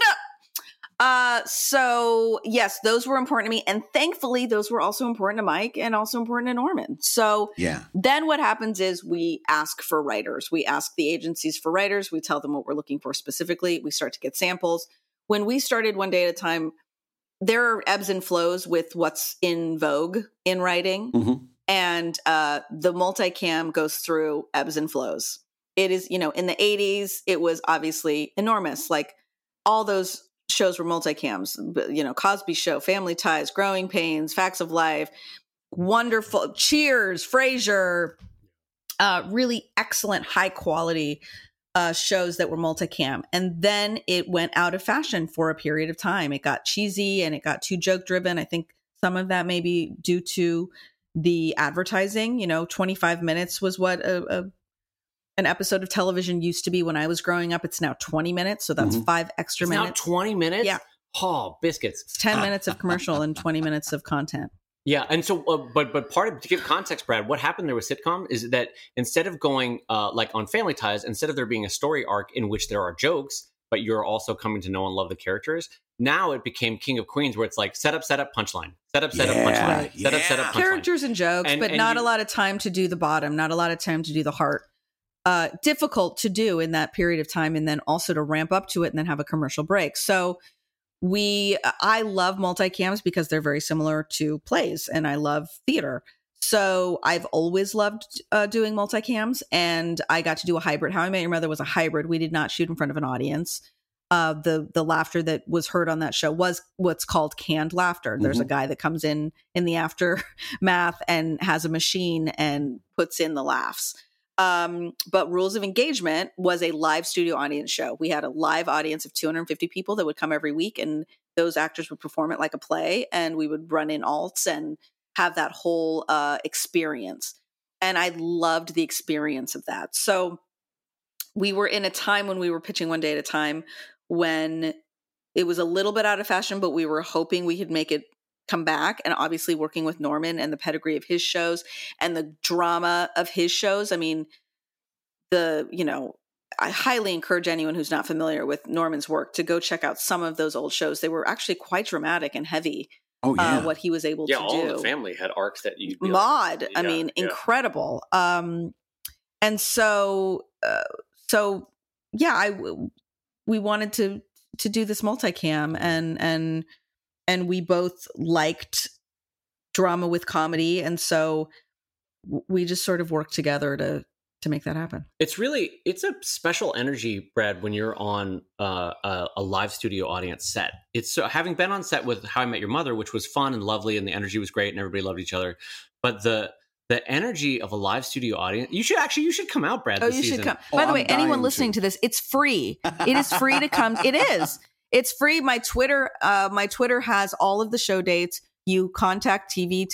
up. So yes, those were important to me, and thankfully, those were also important to Mike and also important to Norman. So then what happens is we ask for writers. We ask the agencies for writers. We tell them what we're looking for specifically. We start to get samples. When we started One Day at a Time. There are ebbs and flows with what's in vogue in writing. Mm-hmm. And the multicam goes through ebbs and flows. It is, you know, in the 80s, it was obviously enormous. Like all those shows were multicams, you know, Cosby Show, Family Ties, Growing Pains, Facts of Life, wonderful, Cheers, Frasier, really excellent, high quality shows that were multicam. And then it went out of fashion for a period of time. It got cheesy and it got too joke driven. I think some of that may be due to the advertising. You know, 25 minutes was what an episode of television used to be when I was growing up. It's now 20 minutes. So that's 5 extra minutes. Now 20 minutes? Yeah. Oh, biscuits. It's 10 minutes of commercial and 20 minutes of content. Yeah, and so, but part of, to give context, Brad, what happened there with sitcom is that instead of going like on Family Ties, instead of there being a story arc in which there are jokes, but you're also coming to know and love the characters, now it became King of Queens, where it's like set up, punchline, set up, punchline, set up, punchline. Characters and jokes, but not a lot of time to do the bottom, not a lot of time to do the heart. Difficult to do in that period of time, and then also to ramp up to it and then have a commercial break. So. I love multicams because they're very similar to plays and I love theater. So I've always loved doing multicams, and I got to do a hybrid. How I Met Your Mother was a hybrid. We did not shoot in front of an audience. The laughter that was heard on that show was what's called canned laughter. There's a guy that comes in the aftermath and has a machine and puts in the laughs. But Rules of Engagement was a live studio audience show. We had a live audience of 250 people that would come every week, and those actors would perform it like a play, and we would run in alts and have that whole experience. And I loved the experience of that. So we were in a time when we were pitching One Day at a Time when it was a little bit out of fashion, but we were hoping we could make it come back, and obviously working with Norman and the pedigree of his shows and the drama of his shows. I mean, I highly encourage anyone who's not familiar with Norman's work to go check out some of those old shows. They were actually quite dramatic and heavy. Oh yeah, what he was able to do. Yeah, all of the family had arcs that you Maude. I mean, incredible. And so we wanted to do this multicam, and we both liked drama with comedy. And so we just sort of worked together to make that happen. It's a special energy, Brad, when you're on a live studio audience set. It's having been on set with How I Met Your Mother, which was fun and lovely, and the energy was great and everybody loved each other. But the the energy of a live studio audience. You should come out, Brad. Oh, this you season. should come. By the way, anyone listening to this, it's free. It is free to come. It is. It's free. My Twitter has all of the show dates. You contact TV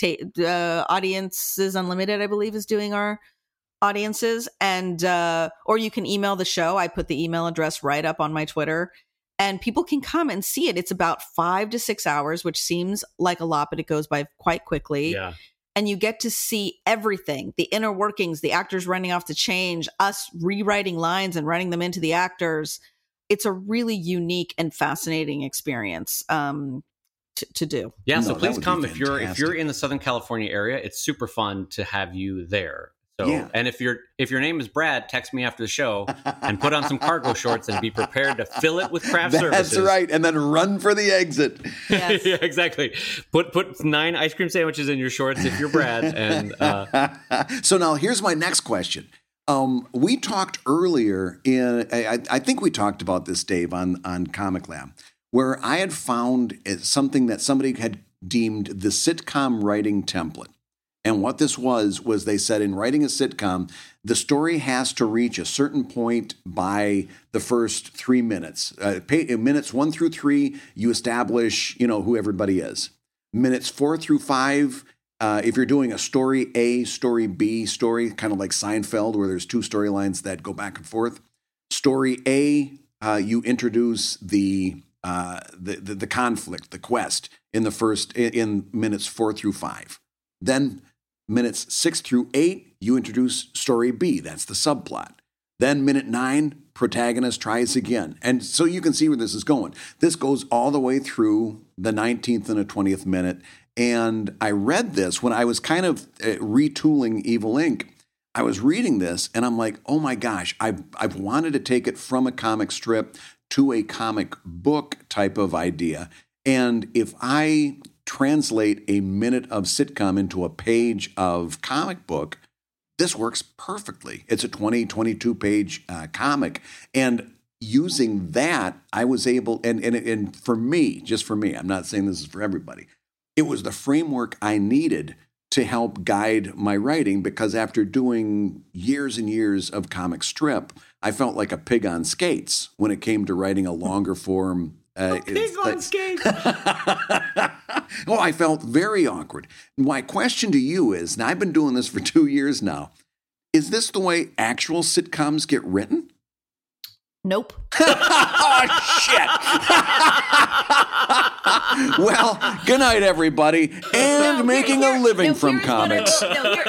Audiences Unlimited, I believe, is doing our audiences, and or you can email the show. I put the email address right up on my Twitter, and people can come and see it. It's about 5 to 6 hours, which seems like a lot, but it goes by quite quickly. Yeah. And you get to see everything, the inner workings, the actors running off to change, us rewriting lines and running them into the actors. It's a really unique and fascinating experience to do. Yeah, so please come if you're in the Southern California area. It's super fun to have you there. So, yeah. And if your name is Brad, text me after the show and put on some cargo shorts and be prepared to fill it with craft services. That's right, and then run for the exit. Yes. Yeah, exactly. Put 9 ice cream sandwiches in your shorts if you're Brad. And so now here's my next question. We talked earlier I think we talked about this, Dave, on Comic Lab, where I had found something that somebody had deemed the sitcom writing template. And what this was they said in writing a sitcom, the story has to reach a certain point by the first 3 minutes. Minutes 1 through 3, you establish, who everybody is. Minutes 4 through 5, if you're doing a story A, story B, story, kind of like Seinfeld, where there's 2 storylines that go back and forth. Story A, you introduce the conflict, the quest in minutes 4 through 5. Then minutes 6 through 8, you introduce story B. That's the subplot. Then minute 9, protagonist tries again. And so you can see where this is going. This goes all the way through the 19th and the 20th minute. And I read this when I was kind of retooling Evil Inc. I was reading this and I'm like, oh my gosh, I've wanted to take it from a comic strip to a comic book type of idea. And if I translate a minute of sitcom into a page of comic book, this works perfectly. It's a 22 page comic. And using that, I was able, and for me, just for me, I'm not saying this is for everybody, it was the framework I needed to help guide my writing, because after doing years and years of comic strip, I felt like a pig on skates when it came to writing a longer form. Pig on skates. Oh, I felt very awkward. My question to you is, now I've been doing this for 2 years now, is this the way actual sitcoms get written? Nope. Oh, shit. Well, good night, everybody. And making a living from comics.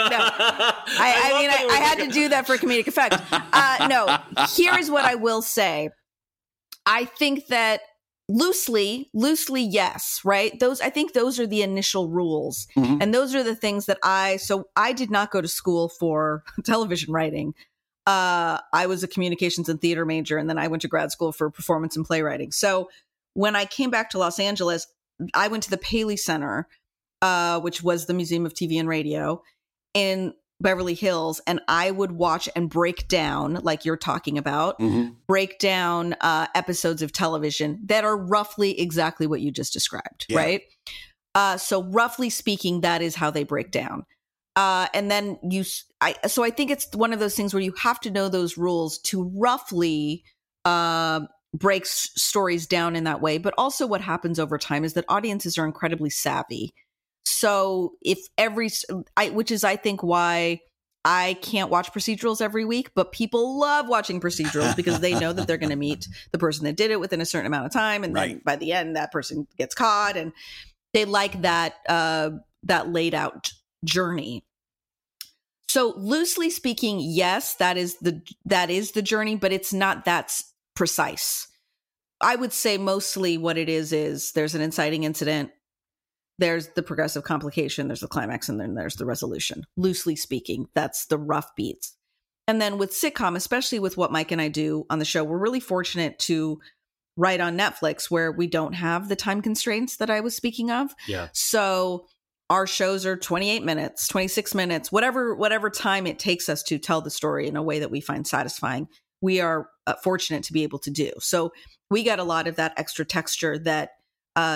I had to do that for comedic effect. No, here's what I will say. I think that loosely, yes, right? I think those are the initial rules. Mm-hmm. And those are the things that I did not go to school for television writing. I was a communications and theater major, and then I went to grad school for performance and playwriting. So when I came back to Los Angeles, I went to the Paley Center, which was the Museum of TV and Radio in Beverly Hills, and I would watch and break down, like you're talking about, break down episodes of television that are roughly exactly what you just described, right? So roughly speaking, that is how they break down. And then so I think it's one of those things where you have to know those rules to roughly break stories down in that way. But also what happens over time is that audiences are incredibly savvy. So which is I think why I can't watch procedurals every week, but people love watching procedurals because they know that they're going to meet the person that did it within a certain amount of time. And then by the end, that person gets caught, and they like that laid out journey. So loosely speaking, yes, that is the journey, but it's not that precise. I would say mostly what it is there's an inciting incident, there's the progressive complication, there's the climax, and then there's the resolution. Loosely speaking, that's the rough beats. And then with sitcom, especially with what Mike and I do on the show, we're really fortunate to write on Netflix where we don't have the time constraints that I was speaking of. Yeah. So our shows are 28 minutes, 26 minutes, whatever time it takes us to tell the story in a way that we find satisfying. We are fortunate to be able to do. So we got a lot of that extra texture that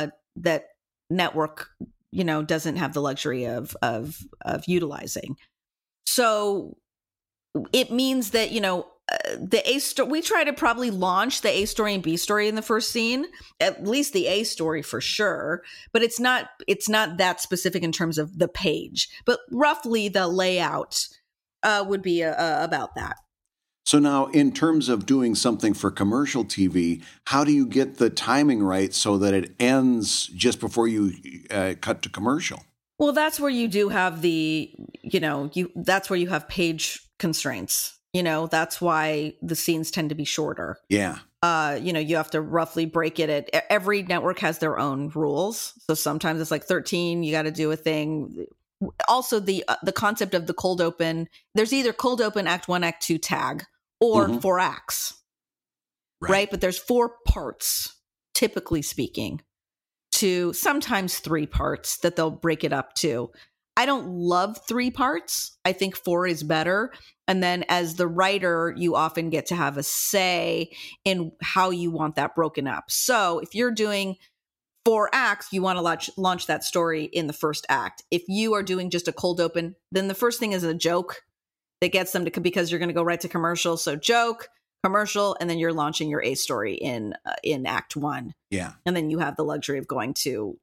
network, doesn't have the luxury of utilizing. So it means that, the A story, we try to probably launch the A story and B story in the first scene, at least the A story for sure. But it's not that specific in terms of the page, but roughly the layout would be about that. So now, in terms of doing something for commercial TV, how do you get the timing right so that it ends just before you cut to commercial? Well, that's where you do have that's where you have page constraints. That's why the scenes tend to be shorter. Yeah. You have to roughly break it every network has their own rules. So sometimes it's like 13, you got to do a thing. Also, the concept of the cold open, there's either cold open, act 1, act 2 tag, or 4 acts, right? But there's 4 parts, typically speaking, to sometimes 3 parts that they'll break it up to. I don't love 3 parts. I think 4 is better. And then as the writer, you often get to have a say in how you want that broken up. So if you're doing 4 acts, you want to launch that story in the first act. If you are doing just a cold open, then the first thing is a joke that gets them to, because you're going to go right to commercial. So joke, commercial, and then you're launching your A story in act 1. Yeah. And then you have the luxury of going to,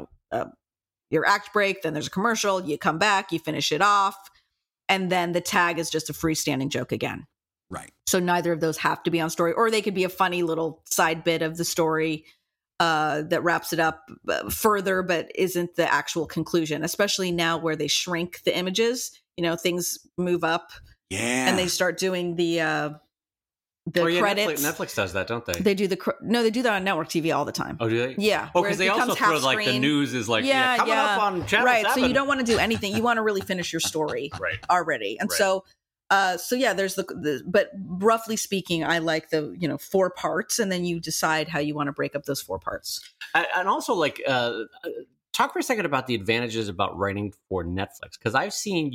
your act break, then there's a commercial, you come back, you finish it off, and then the tag is just a freestanding joke again. Right. So neither of those have to be on story, or they could be a funny little side bit of the story that wraps it up further, but isn't the actual conclusion, especially now where they shrink the images. Things move up. Yeah. And they start doing the credits. Netflix does that, don't they? They do they do that on network TV all the time. Oh, do they? Yeah. Oh, because they also throw like the news is like coming up on Channel 7. So you don't want to do anything. You want to really finish your story already. And so there's but roughly speaking, I like the 4 parts, and then you decide how you want to break up those 4 parts. And also talk for a second about the advantages about writing for Netflix, because I've seen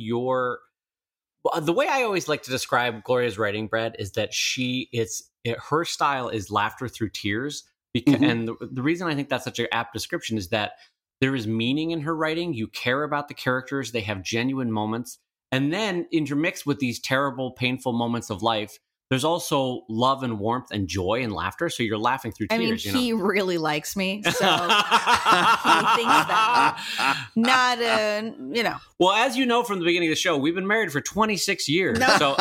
the way I always like to describe Gloria's writing, Brad, is that her style is laughter through tears. And the reason I think that's such an apt description is that there is meaning in her writing. You care about the characters. They have genuine moments. And then intermixed with these terrible, painful moments of life, there's also love and warmth and joy and laughter. So you're laughing through tears. He really likes me. So he thinks that. Not, Well, as you know from the beginning of the show, we've been married for 26 years. No. So,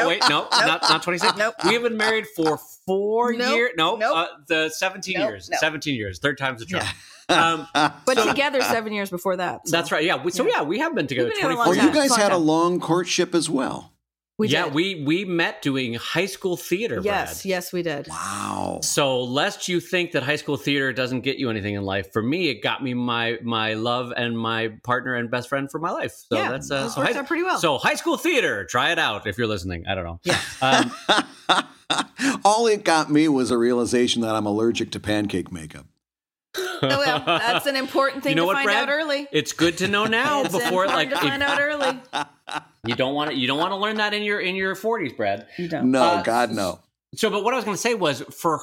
not 26. Nope. We have been married for 4 years. The 17 years. Nope. 17 years. 3rd time's the charm. Yeah. But together 7 years before that. So. That's right. Yeah. We have been together 24 years. years. You guys had a long courtship as well. We did. we met doing high school theater, Brad. Yes, we did. Wow. So lest you think that high school theater doesn't get you anything in life, for me, it got me my love and my partner and best friend for my life. So that's worked out pretty well. So high school theater, try it out if you're listening. I don't know. Yeah. All it got me was a realization that I'm allergic to pancake makeup. Well, that's an important thing to find out early. It's good to know now before to find out early. You don't want to learn that in your 40s, Brad. You don't. No, God, no. So, but what I was going to say was, for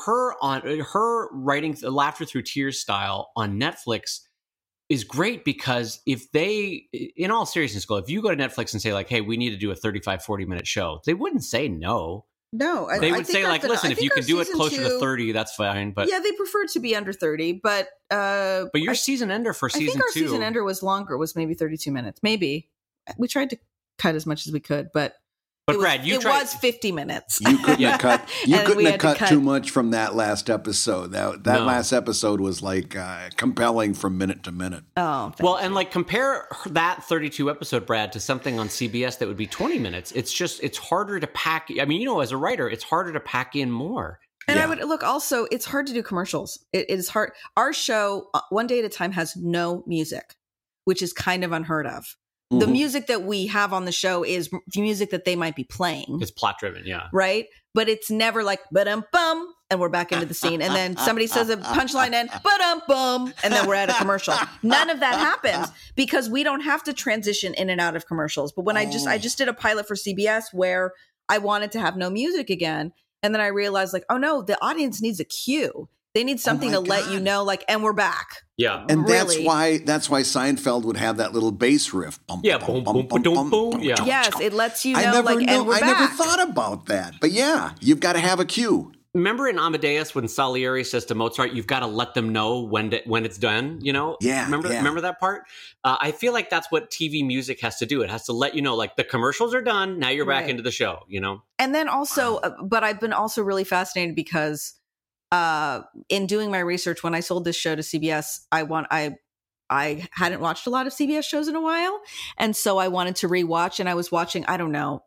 her writing laughter through tears style on Netflix is great, because if they, in all seriousness, if you go to Netflix and say like, hey, we need to do a 35-40 minute show, they wouldn't say no. No, they would say like, listen, if you can do it closer to 30, that's fine. But yeah, they prefer to be under 30. But your season ender for season 2, I think our season ender was longer. Was maybe 32 minutes. Maybe we tried to cut as much as we could, but Brad, it was 50 minutes. You couldn't have cut. You couldn't have cut too much from that last episode. That last episode was like compelling from minute to minute. Oh, well, and like compare that 32 episode, Brad, to something on CBS that would be 20 minutes. It's harder to pack. I mean, as a writer, it's harder to pack in more. And I would look also, it's hard to do commercials. It is hard. Our show, One Day at a Time, has no music, which is kind of unheard of. The music that we have on the show is the music that they might be playing. It's plot driven, yeah. Right? But it's never like, ba-dum-bum, and we're back into the scene. And then somebody says a punchline and ba-dum-bum, and then we're at a commercial. None of that happens because we don't have to transition in and out of commercials. But when I just did a pilot for CBS where I wanted to have no music again. And then I realized like, oh no, the audience needs a cue. They need something to let you know, like, and we're back. Yeah. And really. that's why Seinfeld would have that little bass riff. Yeah, boom, boom, boom, boom. Yeah. Yes, it lets you know, I never and we're I back. never thought about that. But yeah, you've got to have a cue. Remember in Amadeus when Salieri says to Mozart, "You've got to let them know when it's done." You know, Yeah. Remember that part? I feel like that's what TV music has to do. It has to let you know, like the commercials are done. Now you're back Right. into the show. You know, And then also, but I've been also really fascinated because in doing my research, when I sold this show to CBS, I hadn't watched a lot of CBS shows in a while. And so I wanted to rewatch, and I was watching, I don't know,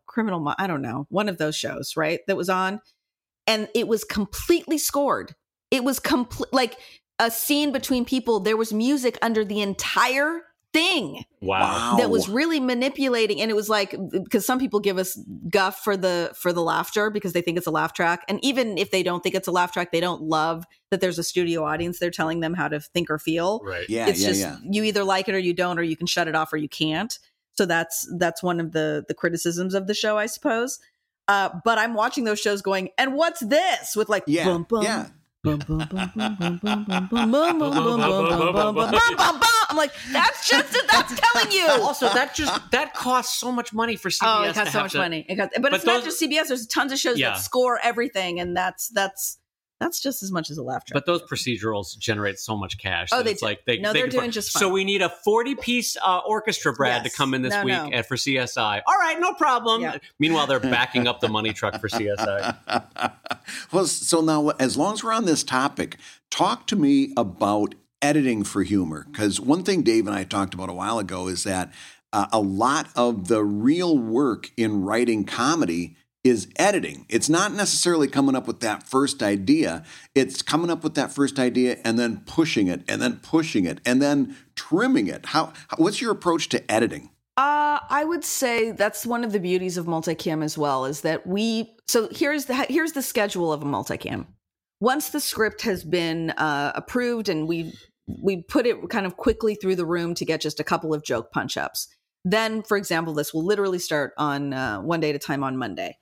one of those shows, right, that was on. And it was completely scored. It was like a scene between people. There was music under the entire thing. wow. That was really manipulating. And it was like, because some people give us guff for the laughter because they think it's a laugh track. And even if they don't think it's a laugh track, they don't love that there's a studio audience. They're telling them how to think or feel. Right. Yeah, It's just, you either like it or you don't, or you can shut it off or you can't. So that's one of the criticisms of the show, I suppose. But I'm watching those shows going, and what's this? With like, Yeah, boom, boom, yeah. boom, boom, boom, boom, boom, boom, boom, boom, boom, boom, boom, boom, boom, boom, boom. I'm like, that's telling you. Also, that costs so much money for CBS. Oh, it costs so much money. But it's not just CBS. There's tons of shows that score everything, and that's just as much as a laugh track. But those procedurals generate so much cash. Oh, it's like they're doing just fine. So we need a 40-piece orchestra, Brad, to come in this week for CSI. All right, no problem. Yeah. Meanwhile, they're backing up the money truck for CSI. Well, so now, as long as we're on this topic, talk to me about editing for humor. Because one thing Dave and I talked about a while ago is that a lot of the real work in writing comedy is editing. It's not necessarily coming up with that first idea. It's coming up with that first idea and then pushing it and then pushing it and then trimming it. What's your approach to editing? I would say that's one of the beauties of multicam as well, is that here's the schedule of a multicam. Once the script has been approved and we put it kind of quickly through the room to get just a couple of joke punch-ups. Then, for example, this will literally start on One Day at a Time on Monday.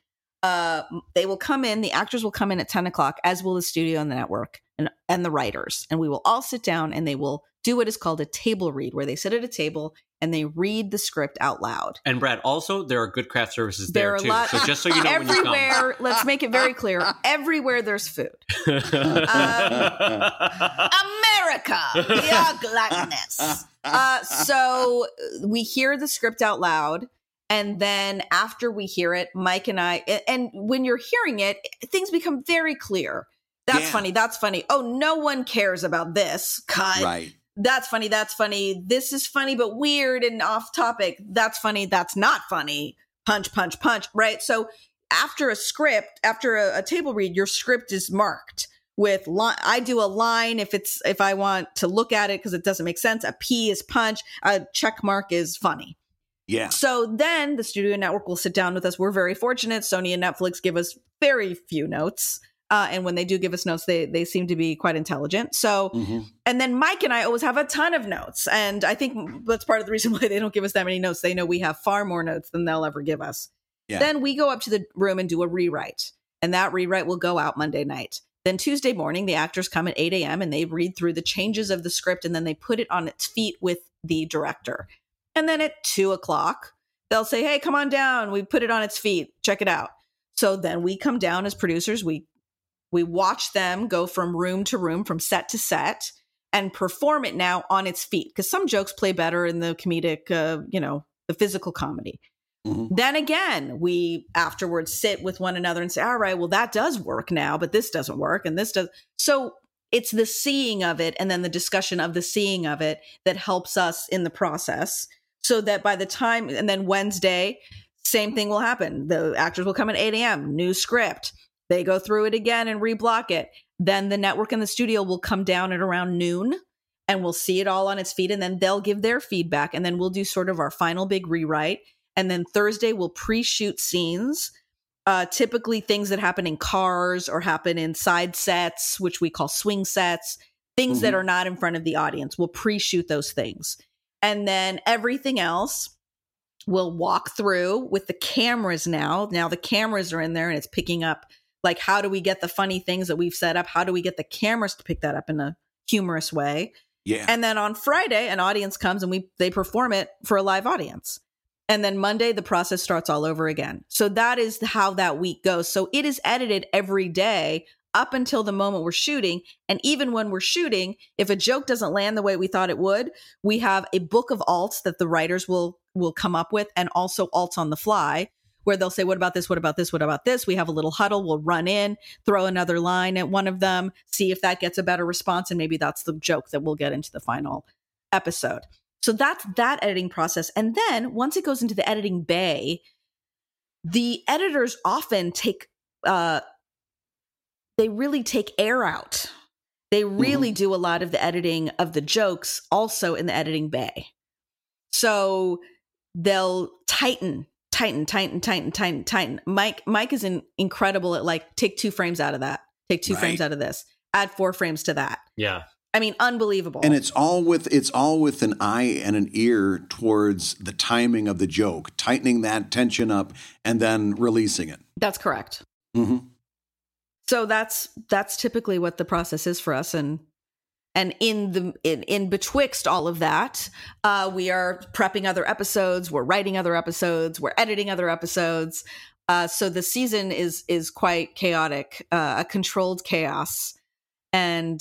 They will come in, the actors will come in at 10 o'clock, as will the studio and the network and the writers. And we will all sit down and they will do what is called a table read, where they sit at a table and they read the script out loud. And Brad, also, there are good craft services there too. So just so you know, everywhere, when you come. Let's make it very clear, everywhere there's food. America, the ugliness. So we hear the script out loud. And then after we hear it, Mike and I, and when you're hearing it, things become very clear. That's funny. That's funny. Oh, no one cares about this. Cut. Right. That's funny. That's funny. This is funny, but weird and off topic. That's funny. That's not funny. Punch, punch, punch. Right. So after a script, after a table read, your script is marked with I do a line if I want to look at it because it doesn't make sense. A P is punch. A check mark is funny. Yeah. So then the studio network will sit down with us. We're very fortunate. Sony and Netflix give us very few notes. And when they do give us notes, they seem to be quite intelligent. So, And then Mike and I always have a ton of notes. And I think that's part of the reason why they don't give us that many notes. They know we have far more notes than they'll ever give us. Yeah. Then we go up to the room and do a rewrite. And that rewrite will go out Monday night. Then Tuesday morning, the actors come at 8 a.m. and they read through the changes of the script. And then they put it on its feet with the director. And then at 2 o'clock, they'll say, hey, come on down. We put it on its feet. Check it out. So then we come down as producers. We watch them go from room to room, from set to set, and perform it now on its feet. Because some jokes play better in the comedic, the physical comedy. Then again, we afterwards sit with one another and say, all right, well, that does work now, but this doesn't work. And this does. So it's the seeing of it and then the discussion of the seeing of it that helps us in the process. So that by the time, and then Wednesday, same thing will happen. The actors will come at 8 a.m., new script. They go through it again and reblock it. Then the network and the studio will come down at around noon and we'll see it all on its feet. And then they'll give their feedback. And then we'll do sort of our final big rewrite. And then Thursday, we'll pre-shoot scenes, typically things that happen in cars or happen in side sets, which we call swing sets, things that are not in front of the audience. We'll pre-shoot those things. And then everything else we'll walk through with the cameras now. Now the cameras are in there and it's picking up, like, how do we get the funny things that we've set up? How do we get the cameras to pick that up in a humorous way? Yeah. And then on Friday, an audience comes and they perform it for a live audience. And then Monday, the process starts all over again. So that is how that week goes. So it is edited every day up until the moment we're shooting. And even when we're shooting, if a joke doesn't land the way we thought it would, we have a book of alts that the writers will come up with, and also alts on the fly, where they'll say, what about this? What about this? What about this? We have a little huddle. We'll run in, throw another line at one of them, see if that gets a better response. And maybe that's the joke that we'll get into the final episode. So that's that editing process. And then once it goes into the editing bay, the editors often they really take air out. They really do a lot of the editing of the jokes also in the editing bay. So they'll tighten. Mike is incredible at like, take 2 frames out of that, take 2 frames out of this, add 4 frames to that. Yeah. I mean, unbelievable. And it's all with an eye and an ear towards the timing of the joke, tightening that tension up and then releasing it. That's correct. Mm-hmm. So that's typically what the process is for us. And in betwixt all of that, we are prepping other episodes, we're writing other episodes, we're editing other episodes. So the season is quite chaotic, a controlled chaos. And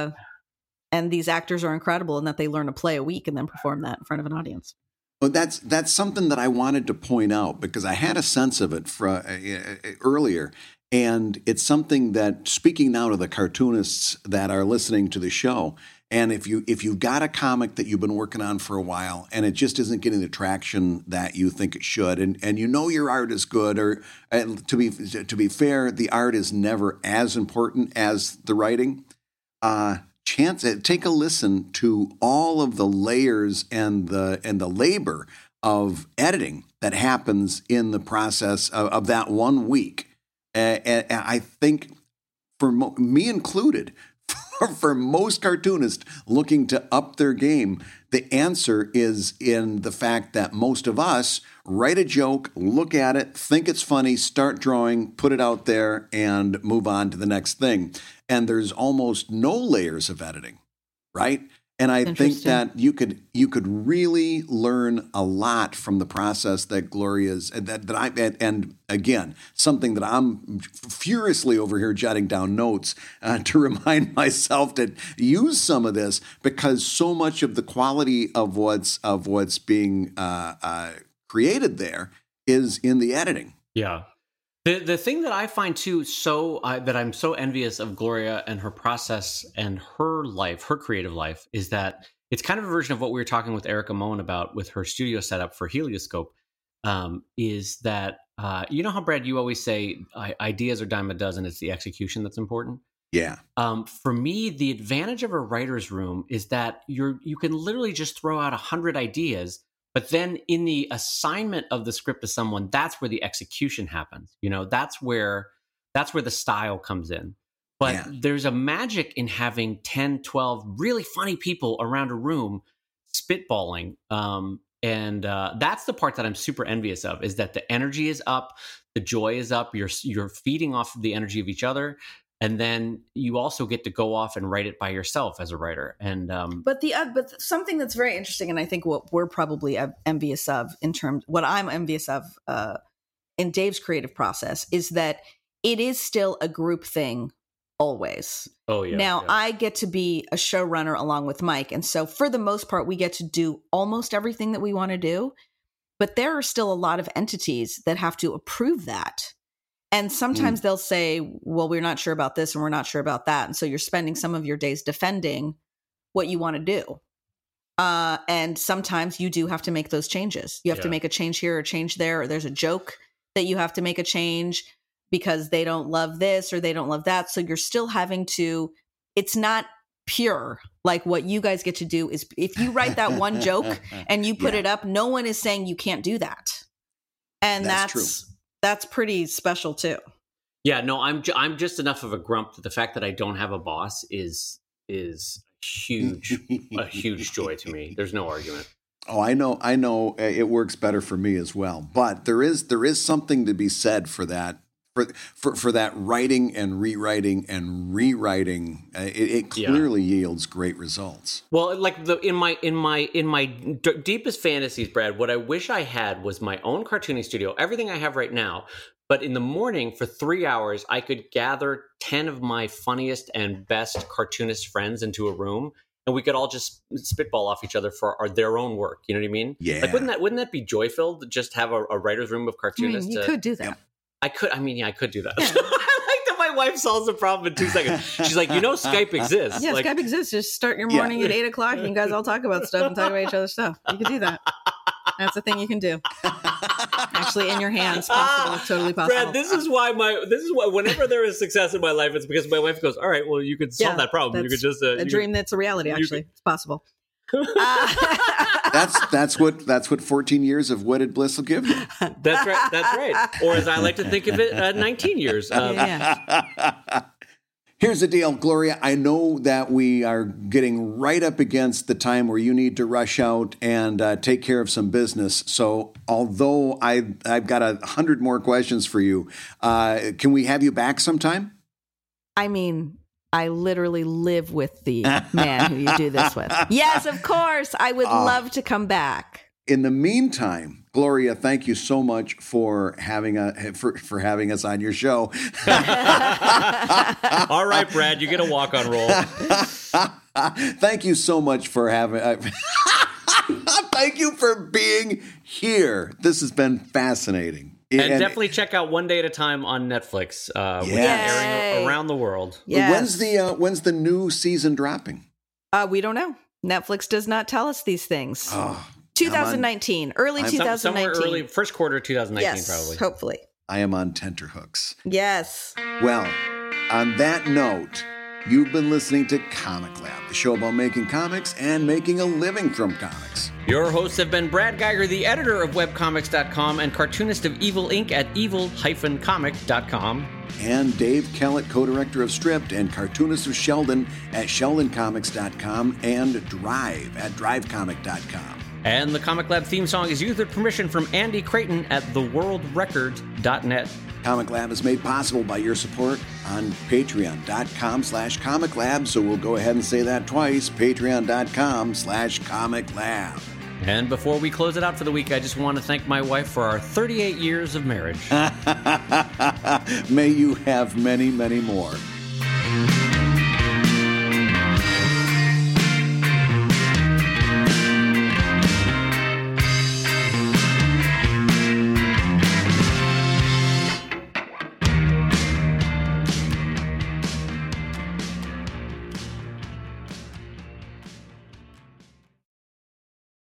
these actors are incredible in that they learn to play a week and then perform that in front of an audience. Well, that's something that I wanted to point out because I had a sense of it earlier. And it's something that, speaking now to the cartoonists that are listening to the show, and if you've got a comic that you've been working on for a while and it just isn't getting the traction that you think it should, and you know your art is good, or to be fair, the art is never as important as the writing. Take a listen to all of the layers and the labor of editing that happens in the process of that 1 week. And I think, for me included, for most cartoonists looking to up their game, the answer is in the fact that most of us write a joke, look at it, think it's funny, start drawing, put it out there, and move on to the next thing. And there's almost no layers of editing, right? And I think that you could really learn a lot from the process that Gloria's and again, something that I'm furiously over here jotting down notes to remind myself to use some of this, because so much of the quality of what's being created there is in the editing. Yeah. The thing that I find too, that I'm so envious of Gloria and her process and her life, her creative life, is that it's kind of a version of what we were talking with Erica Moen about with her studio setup for Helioscope. Is that you know how, Brad, you always say ideas are dime a dozen, it's the execution that's important. Yeah. For me, the advantage of a writer's room is that you can literally just throw out 100 ideas. But then in the assignment of the script to someone, that's where the execution happens. You know, that's where the style comes in. But there's a magic in having 10, 12 really funny people around a room spitballing. And that's the part that I'm super envious of, is that the energy is up, the joy is up, you're feeding off of the energy of each other. And then you also get to go off and write it by yourself as a writer. And but something that's very interesting, and I think what we're probably envious of what I'm envious of in Dave's creative process is that it is still a group thing always. Oh yeah. Now I get to be a showrunner along with Mike, and so for the most part, we get to do almost everything that we want to do. But there are still a lot of entities that have to approve that. And sometimes they'll say, well, we're not sure about this and we're not sure about that. And so you're spending some of your days defending what you want to do. And sometimes you do have to make those changes. You have to make a change here or change there, or there's a joke that you have to make a change because they don't love this or they don't love that. So you're still having to, it's not pure. Like what you guys get to do is if you write that one joke and you put it up, no one is saying you can't do that. And that's true. That's pretty special too. Yeah, no, I'm just enough of a grump that the fact that I don't have a boss is huge, a huge joy to me. There's no argument. Oh, I know it works better for me as well. But there is something to be said for that for that writing and rewriting and rewriting, it clearly yields great results. Well, like in my deepest fantasies, Brad, what I wish I had was my own cartooning studio, everything I have right now. But in the morning, for 3 hours, I could gather 10 of my funniest and best cartoonist friends into a room, and we could all just spitball off each other for their own work. You know what I mean? Yeah. Like, wouldn't that be joy-filled to just have a writer's room of cartoonists? You could do that. Yep. I could do that. Yeah. I like that my wife solves the problem in 2 seconds. She's like, Skype exists. Yeah, like, Skype exists. Just start your morning at 8 o'clock and you guys all talk about stuff and talk about each other's stuff. You can do that. That's the thing you can do. Actually, in your hands, possible. Totally possible. Brad, this is why whenever there is success in my life, it's because my wife goes, all right, well, you could solve that problem. You could just a dream that's a reality. Actually, it's possible. That's what 14 years of wedded bliss will give you. That's right. Or as I like to think of it, 19 years. Here's the deal, Gloria. I know that we are getting right up against the time where you need to rush out and take care of some business. So although I've got 100 more questions for you, can we have you back sometime? I mean, I literally live with the man who you do this with. Yes, of course. I would love to come back. In the meantime, Gloria, thank you so much for having us on your show. All right, Brad, you get a walk-on roll. Thank you so much for having. Thank you for being here. This has been fascinating. And definitely check out One Day at a Time on Netflix, which is airing around the world. Yes. When's the new season dropping? We don't know. Netflix does not tell us these things. 2019, early 2019. Somewhere early, first quarter 2019, probably. Hopefully. I am on tenterhooks. Yes. Well, on that note, you've been listening to Comic Lab, the show about making comics and making a living from comics. Your hosts have been Brad Geiger, the editor of webcomics.com and cartoonist of Evil Inc. at evil-comic.com. And Dave Kellett, co-director of Stripped and cartoonist of Sheldon at sheldoncomics.com and Drive at drivecomic.com. And the Comic Lab theme song is used with permission from Andy Creighton at theworldrecord.net. Comic Lab is made possible by your support on patreon.com/comiclab. So we'll go ahead and say that twice, patreon.com/comiclab. And before we close it out for the week, I just want to thank my wife for our 38 years of marriage. May you have many, many more.